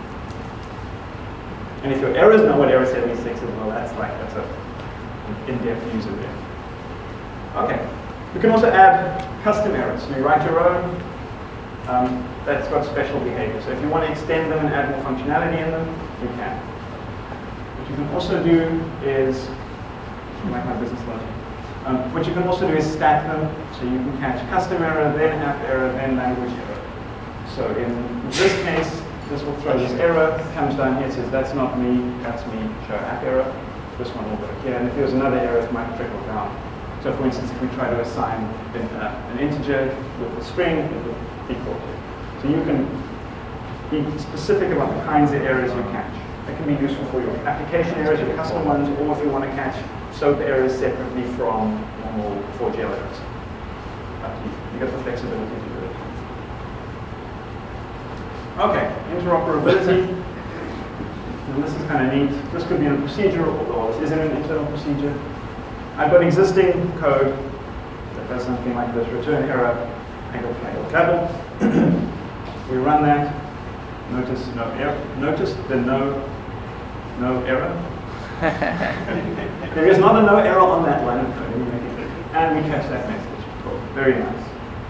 S1: And if your errors know what error seventy-six is, well, that's like, that's a, an in-depth user there. Okay. We can also add custom errors. So you write your own, um, that's got special behavior. So if you want to extend them and add more functionality in them, you can. What you can also do is, you like my business logic. Um, what you can also do is stack them, so you can catch custom error, then app error, then language error. So in this case, this will throw this error, comes down here, says that's not me, that's me, show app error. This one will go here, and if there's another error, it might trickle down. So for instance, if we try to assign an, uh, an integer with a string, it will default here. So you can be specific about the kinds of errors you catch. That can be useful for your application errors, your custom ones, or if you want to catch SOAP errors separately from normal four G L errors. Up to you. You get the flexibility to do it. Okay, interoperability. And this is kind of neat. This could be in a procedural, or this isn't an internal procedure. I've got existing code that does something like this: return error, angle, angle, double. We run that. Notice no error. Notice the no no error. There is not a no error on that line of code, and we catch that message. Cool. Very nice.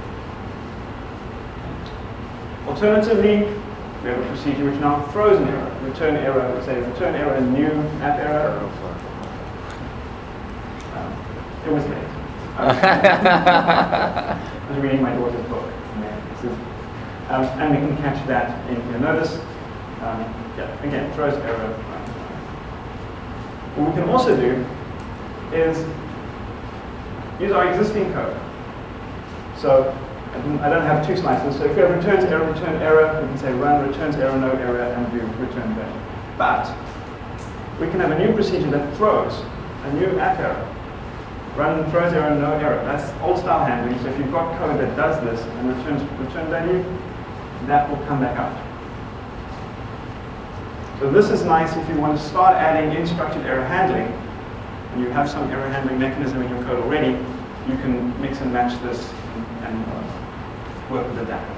S1: Alternatively, we have a procedure which now throws an error. Return error, let's say return error, new app error. Um, it was late. I was reading my daughter's book. Um, and we can catch that in here. Notice, um, yeah, again, throws error. What we can also do is use our existing code. So I don't have two slices. So if we have returns error, return error, we can say run returns error, no error, and do return value. But we can have a new procedure that throws a new app error Run, throws error, no error. That's old style handling. So if you've got code that does this and returns return value, that will come back out. So this is nice if you want to start adding unstructured error handling, and you have some error handling mechanism in your code already, you can mix and match this and, and uh, work with that.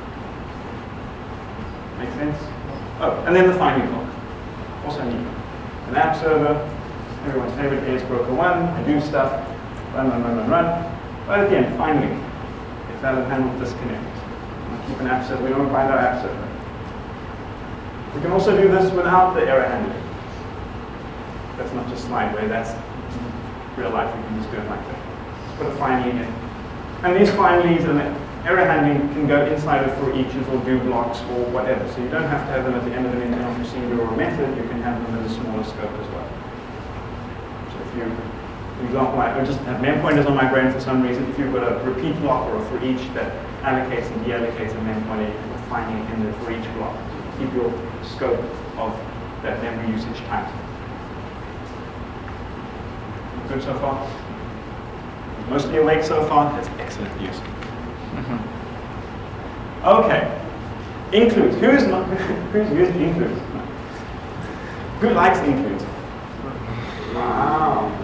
S1: Make sense? Oh, and then the finding block. Also neat. An app server, everyone's favorite A S broker one, I do stuff, run, run, run, run, run. But at the end, finally, if that will handle disconnect. We'll keep an app server, we don't bind our app server. We can also do this without the error handling. That's not just slideware, that's real life, we can just do it like that. Put a finally in. And these finallys and the error handling can go inside of for eaches or do blocks or whatever. So you don't have to have them at the end of an internal procedure or a method, you can have them in a smaller scope as well. So if you, for example, I just have mem pointers on my brain for some reason, if you've got a repeat block or a for each that allocates and deallocates a mem pointer, you can put finally in there for each block. Keep your scope of that memory usage tight. Good so far? Mostly awake so far? That's excellent news. Okay. Includes. Who's not? Who's used includes? Who likes includes? Wow.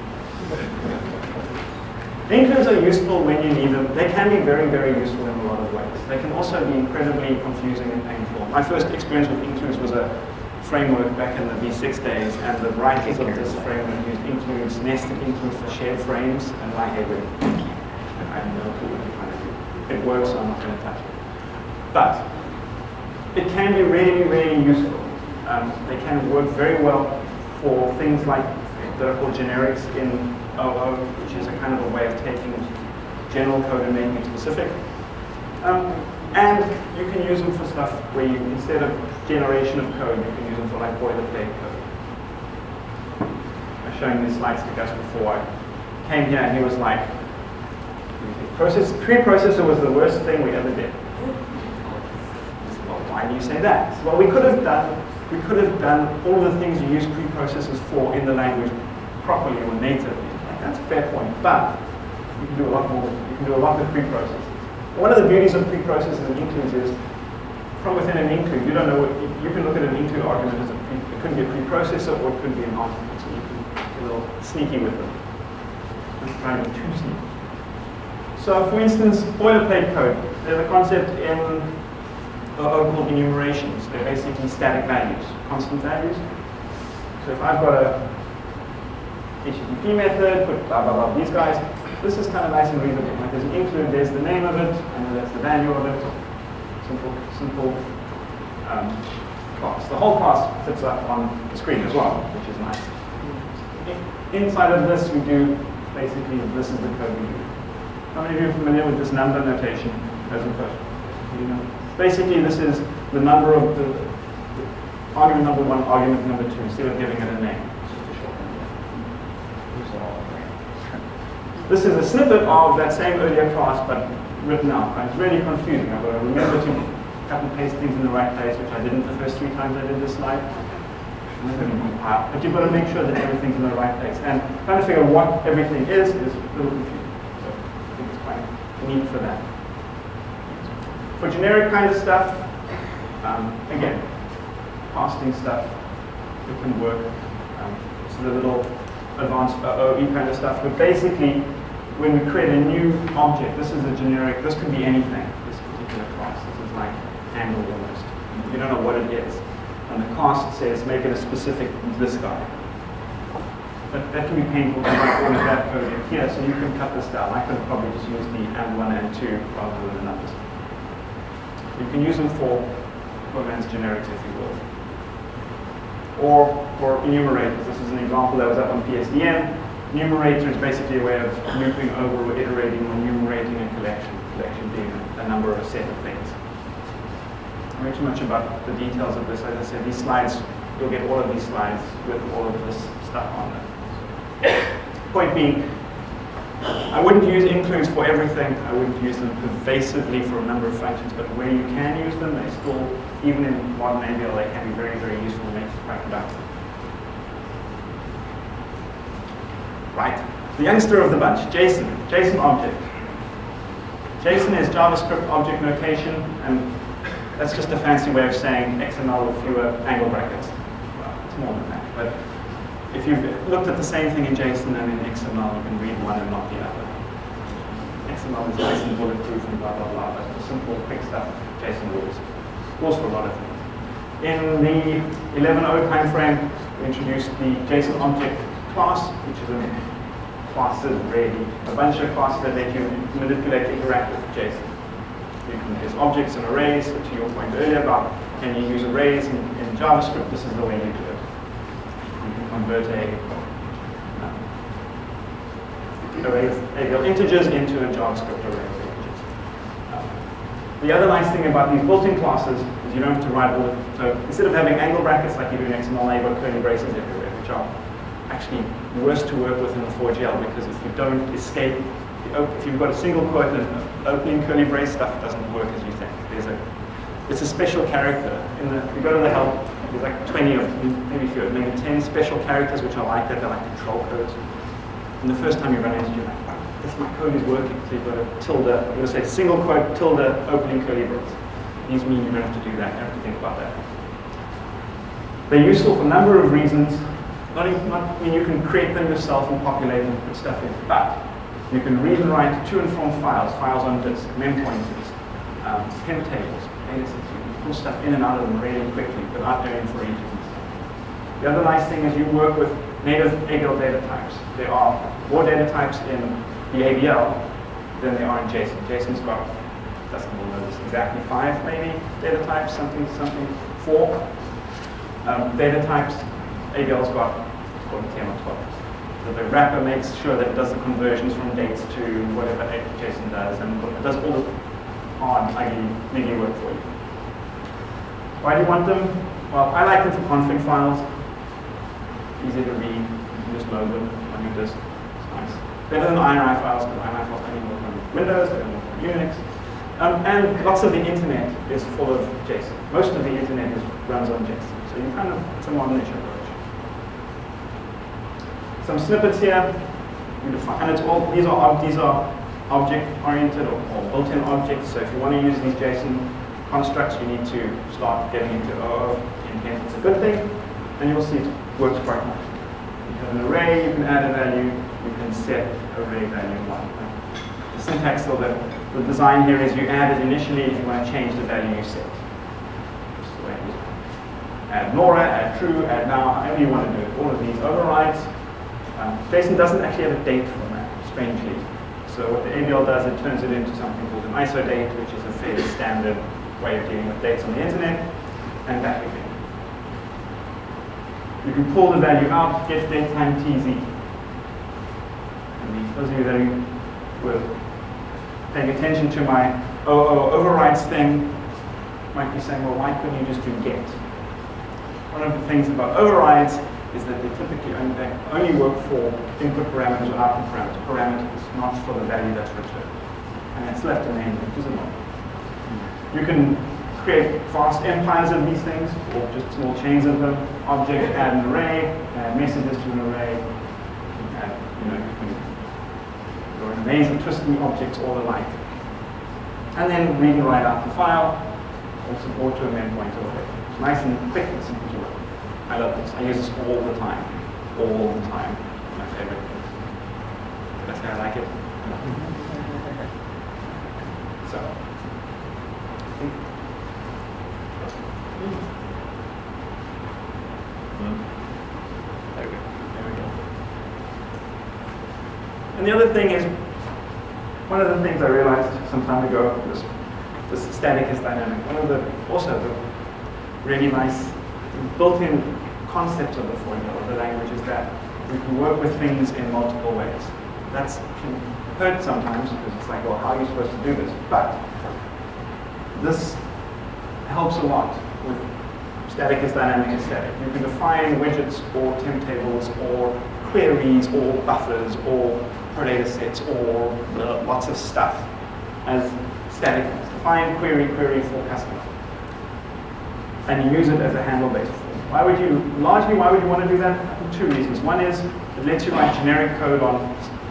S1: Includes are useful when you need them. They can be very, very useful in a lot of ways. They can also be incredibly confusing and painful. My first experience with includes was a framework back in the V six days, and the writers of this framework used includes, nested includes for shared frames, and like everything. I have no clue what they're trying to do. It works, so I'm not going to touch it. But it can be really, really useful. Um, they can work very well for things like that are called generics in O O, which is a kind of a way of taking general code and making it specific. Um, and you can use them for stuff where you, instead of generation of code, you can use them for like boilerplate code. I was showing these slides to Gus before. I came here and he was like, Process, pre-processor was the worst thing we ever did. Well, why do you say that? Well, we could have done, we could have done all the things you use preprocessors for in the language properly or natively. That's a fair point, but you can do a lot more. You can do a lot with preprocessors. One of the beauties of preprocessors and includes is, from within an include, you don't know what, you can look at an include argument as a pre, it could be a preprocessor or it could be an argument, so you can be a little sneaky with them. Let's try to be too sneaky. So, for instance, boilerplate code. There's a concept in O O called enumerations. They're basically static values, constant values. So if I've got a H T T P method, put blah, blah, blah, these guys, this is kind of nice and reasonable. Like there's an include, there's the name of it, and then there's the value of it. Simple, simple um, class. The whole class fits up on the screen as well, which is nice. Inside of this, we do, basically, this is the code we do. How many of you are familiar with this number notation as a code? You know? Basically, this is the number of the, the argument number one, argument number two, instead of giving it a name. It's just a short number. This is a snippet of that same earlier class, but written out. It's really confusing. I've got to remember to cut and paste things in the right place, which I didn't the first three times I did this slide. But you've got to make sure that everything's in the right place. And trying to figure out what everything is is a little confusing. Need for that. For generic kind of stuff, um, again, casting stuff, it can work. Um, it's a little advanced O E kind of stuff, but basically, when we create a new object, this is a generic, this could be anything, this particular class. This is like handle almost. You don't know what it is. And the cast says, make it a specific this guy. But that can be painful to write all of that code in here, so you can cut this down. I could probably just use the and one and two rather than the numbers. You can use them for Postman's generics, if you will. Or for enumerators. This is an example that was up on P S D N. Enumerator is basically a way of looping over or iterating or enumerating a collection. Collection being a, a number or a set of things. I don't know too much about the details of this. As I said, these slides, you'll get all of these slides with all of this stuff on them. Point being, I wouldn't use includes for everything. I wouldn't use them pervasively for a number of functions, but where you can use them, they still, even in modern A B L, they can be very, very useful and make it quite productive. Right. the youngster of the bunch, JSON, JSON object. JSON is JavaScript object notation, and that's just a fancy way of saying X M L with fewer angle brackets. Well, it's more than that, but if you've looked at the same thing in JSON and in X M L, you can read one and not the other. X M L is nice and bulletproof and blah, blah, blah, but the simple, quick stuff, JSON rules. Rules for a lot of things. In the eleven point oh time frame, we introduced the JSON object class, which is a classes really, a bunch of classes that let you manipulate, interact with JSON. You can, there's objects and arrays, so to your point earlier about can you use arrays in, in JavaScript, this is the way you do it. You can convert a um, array of integers into a JavaScript array of integers. Um, the other nice thing about these built-in classes is you don't have to write all the, so instead of having angle brackets like you do in X M L, you've got curly braces everywhere, which are actually worse to work with in the four G L because if you don't escape, if you've got a single quote and opening curly brace, stuff doesn't work as you think. There's a, it's a special character. In the, if you go to the help, there's like twenty of maybe fewer, maybe ten special characters which are like that. They're like control codes. And the first time you run into it, you're like, wow, this my code is working. So you've got a tilde, you're going to say single quote, tilde, opening curly brace. These mean you don't have to do that. You have to think about that. They're useful for a number of reasons. Not, even, not I mean, you can create them yourself and populate them and put stuff in, but you can read and write to and from files, files on disk, mem pointers, um, temp tables, data sets. You can pull stuff in and out of them really quickly without doing for ages. The other nice thing is you work with native A B L data types. There are more data types in the A B L than there are in JSON. JSON's got, Dustin will know this, exactly five maybe data types, something, something, four um, data types. A B L's got ten or twelve. So the wrapper makes sure that it does the conversions from dates to whatever JSON does, and it does all the hard, ugly, niggy work for you. Why do you want them? Well, I like them for config files. Easy to read. You can just load them on your disk. It's nice. Better than I N I files, because I N I files only work on Windows, they don't work on Unix. Um, and lots of the internet is full of JSON. Most of the internet is, runs on JSON. So you kind of, it's a modern-ish approach. Some snippets here, you define, and it's all, these are, these are object-oriented or, or built-in objects, so if you want to use these JSON constructs, you need to start getting into, oh, intent, it's a good thing, and you'll see it works quite nicely. You have an array, you can add a value, you can set array value one. The syntax or the, the design here is you add it initially if you want to change the value you set. That's the way it is. Add Nora, add true, add now, however you want to do it. All of these overrides. Um, JSON doesn't actually have a date format, strangely. So what the A B L does, it turns it into something called an I S O date, which is a fairly standard way of dealing with dates on the internet, and back again. You can pull the value out, get datetime T Z. And those of you that were paying attention to my O O overrides thing might be saying, well, why couldn't you just do get? One of the things about overrides is that they typically only, they only work for input parameters or output parameters, parameters, not for the value that's returned. And it's left in name, which is a lot. You can create vast empires of these things, or just small chains of them. Object, add an array, add messages to an array, add, you know, you can go in a maze of twisting objects all alike. And then read and write out the file, or support to a mem pointer array. It's nice and quick and simple to work. I love this. I use this all the time. All the time. My favorite thing. Did I say I like it? So. There we go. There we go. And the other thing is, one of the things I realized some time ago was this static is dynamic. One of the, also the really nice built-in concept of the formula of the language is that we can work with things in multiple ways. That can hurt sometimes because it's like, well, how are you supposed to do this? But this helps a lot with static is dynamic is static. You can define widgets or temp tables or queries or buffers or data sets or uh, lots of stuff as static. Define query, query for customer. And you use it as a handle-based form. Why would you, largely, why would you want to do that? For two reasons. One is it lets you write generic code on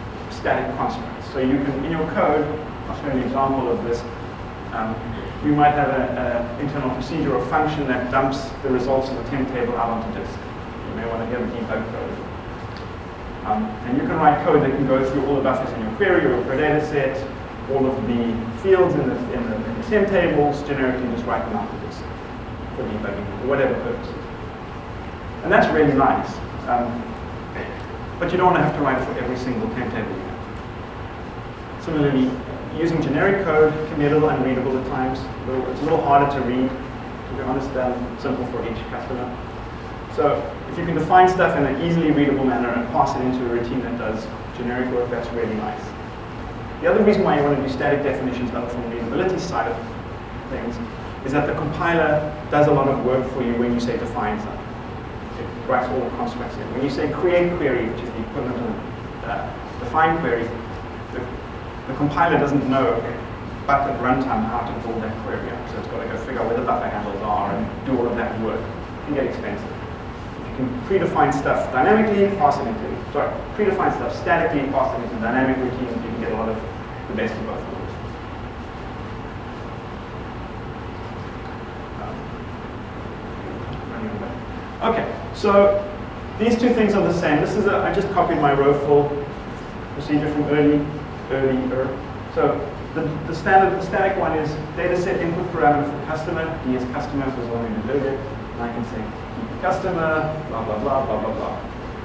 S1: static constructs. So you can, in your code, I'll show you an example of this. Um, you might have an internal procedure or function that dumps the results of the temp table out onto disk. You may want to hear the debug code. Um, and you can write code that can go through all the buffers in your query or your data set, all of the fields in the, in the, in the temp tables, generically just write them out to disk for debugging for whatever purposes. And that's really nice. Um, but you don't want to have to write it for every single temp table you have. Similarly, using generic code can be a little unreadable at times. It's a little harder to read, to be honest, than simple for each customer. So if you can define stuff in an easily readable manner and pass it into a routine that does generic work, that's really nice. The other reason why you want to do static definitions other from the readability side of things is that the compiler does a lot of work for you when you say define something. It writes all the constructs in. When you say create query, which is the equivalent of uh, define query, the, the compiler doesn't know but at runtime how to build that query up. So it's got to go figure out where the buffer handles are and do all of that work. It can get expensive. You can predefine stuff dynamically, pass it into, sorry, predefine stuff statically, pass it into dynamic routines. You can get a lot of the best of both worlds. Um, okay, so these two things are the same. This is a, I just copied my row full procedure from early, earlier. So the, the standard, the static one is data set input parameter for customer. D is customer because it's already loaded. And I can say keep customer, blah, blah, blah, blah, blah, blah.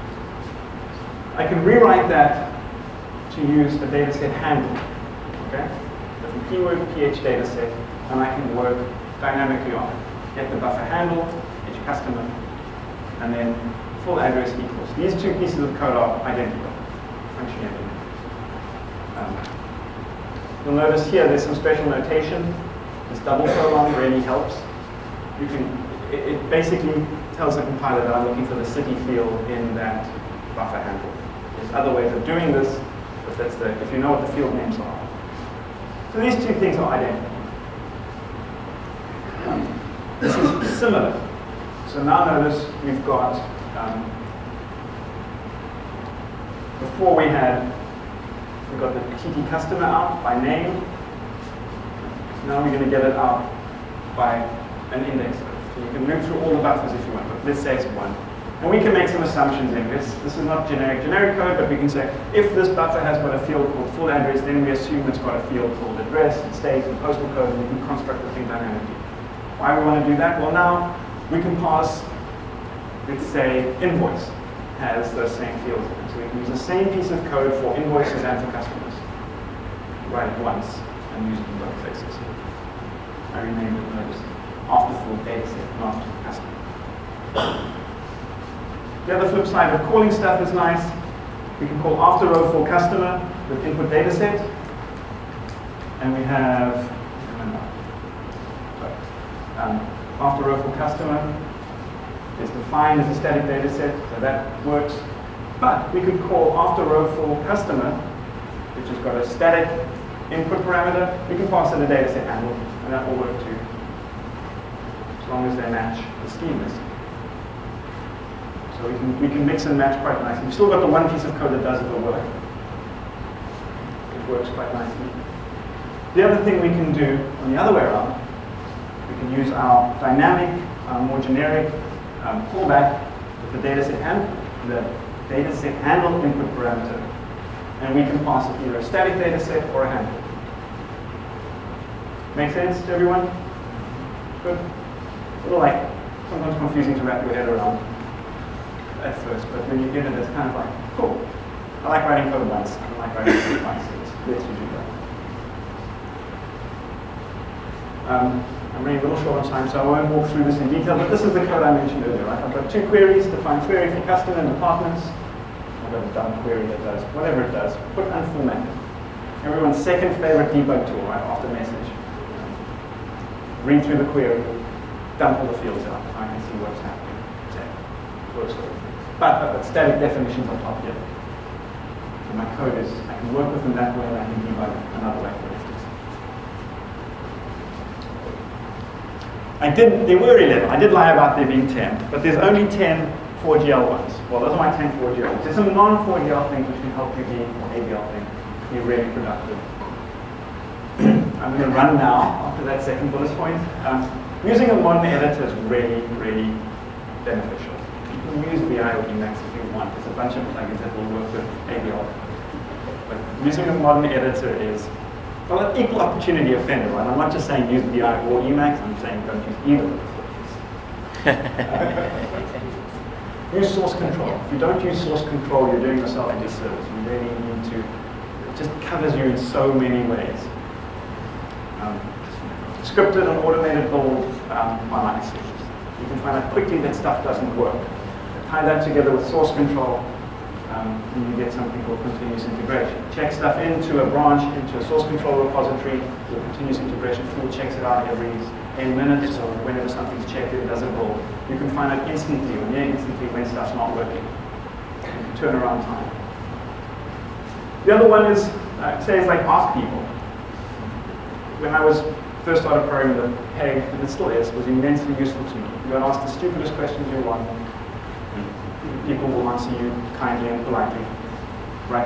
S1: I can rewrite that to use a data set handle. Okay? Different keyword, ph data set, and I can work dynamically on it. Get the buffer handle, each customer, and then full address equals. These two pieces of code are identical, functionally identical. Um, you'll notice here there's some special notation. This double colon really helps. You can, it, it basically tells the compiler that I'm looking for the city field in that buffer handle. There's other ways of doing this, but that's the, if you know what the field names are. So these two things are identical. Um, this is similar. So now notice we've got, um, before we had, we've got the T T customer out by name. Now we're going to get it out by an index code. So you can move through all the buffers if you want, but let's say it's one. And we can make some assumptions in this. This is not generic generic code, but we can say if this buffer has got a field called full address, then we assume it's got a field called address, and state, and postal code, and we can construct the thing dynamically. Why do we want to do that? Well, now we can pass, let's say, invoice has those same fields in it. So we can use the same piece of code for invoices and for customers. Write it once and use it in both places. I renamed it notice after full data set, not customer. The other flip side of calling stuff is nice. We can call after row for customer with input data set. And we have um, after row for customer is defined as a static data set, so that works. But we could call after row for customer, which has got a static input parameter. We can pass in a data set handle, and that will work too, as long as they match the scheme list. So we can, we can mix and match quite nicely. We've still got the one piece of code that does the work. It works quite nicely. The other thing we can do on the other way around, we can use our dynamic, uh, more generic um, callback with the data set handle, the data set handle input parameter, and we can pass it either a static data set or a handle. Make sense to everyone? Good. A little like sometimes confusing to wrap your head around at first, but when you get it, it's kind of like, cool. I like writing code once. I don't like writing code twice. So it's good to do that. Um, I'm running a little short on time, so I won't walk through this in detail, but this is the code I mentioned earlier, right? I've got two queries, define query for customer and departments. I've got a dump query that does whatever it does, put unformatted. Everyone's second favorite debug tool, right, after message. Read through the query, dump all the fields out, I can see what's happening. Works for it. But I've got static definitions on top here. So my code is, I can work with them that way and I can debug another way, for instance. I did, there were eleven. I did lie about there being ten, but there's only ten four G L ones. Well, those are my ten four G Ls. There's some non four G L things which can help you be, or A B L thing, be really productive. I'm going to run now after that second bullet point. Um, using a modern editor is really, really beneficial. You can use V I or Emacs if you want. There's a bunch of plugins that will work with A B L. But using a modern editor is, well, an equal opportunity offender, right? I'm not just saying use V I or Emacs, I'm saying don't use either of those. Use source control. If you don't use source control, you're doing yourself a disservice. You really need to, it just covers you in so many ways. Um, scripted and automated build um, are nice. You can find out quickly that stuff doesn't work. Tie that together with source control, um, and you get something called continuous integration. Check stuff into a branch, into a source control repository. Your continuous integration tool checks it out every ten minutes, or whenever something's checked, it does a build. You can find out instantly or near instantly when stuff's not working. Turnaround time. The other one is, uh, say, it's like ask people. When I was first started programming the Peg, and it still is, was immensely useful to me. You can ask the stupidest questions you want. People will answer you kindly and politely. Right?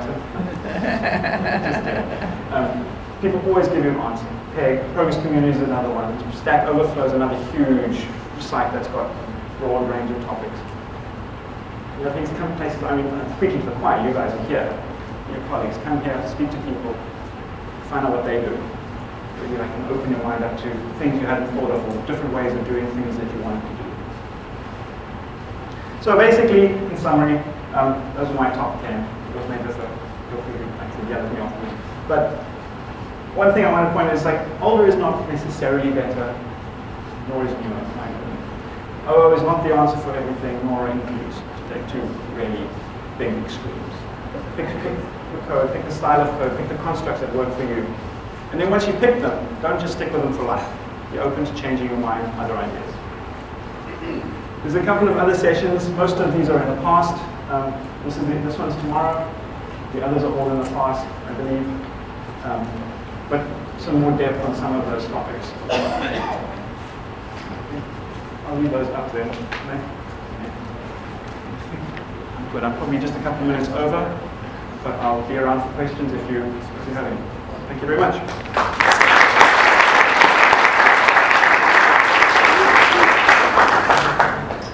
S1: um, people always give you an answer. Peg, Progress Community is another one. Stack Overflow is another huge site that's got a broad range of topics. You know, things come places, I mean, I'm speaking to the choir, you guys are here. Your colleagues come here to speak to people, find out what they do. Really, I can open your mind up to things you hadn't thought of, or different ways of doing things that you wanted to do. So basically, in summary, um, those are my top ten. Those may differ. Feel free to actually yell at me afterwards. But one thing I want to point out is like, older is not necessarily better, nor is newer. O O is not the answer for everything, nor includes, to take two really big extremes. Pick, pick the code, pick the style of code, pick the constructs that work for you. And then once you pick them, don't just stick with them for life. Be open to changing your mind, other ideas. There's a couple of other sessions. Most of these are in the past. Um, this, is the, this one's tomorrow. The others are all in the past, I believe. Um, but some more depth on some of those topics. I'll leave those up there. But I'm probably just a couple of minutes over, but I'll be around for questions if you, if you have any. Thank you very much.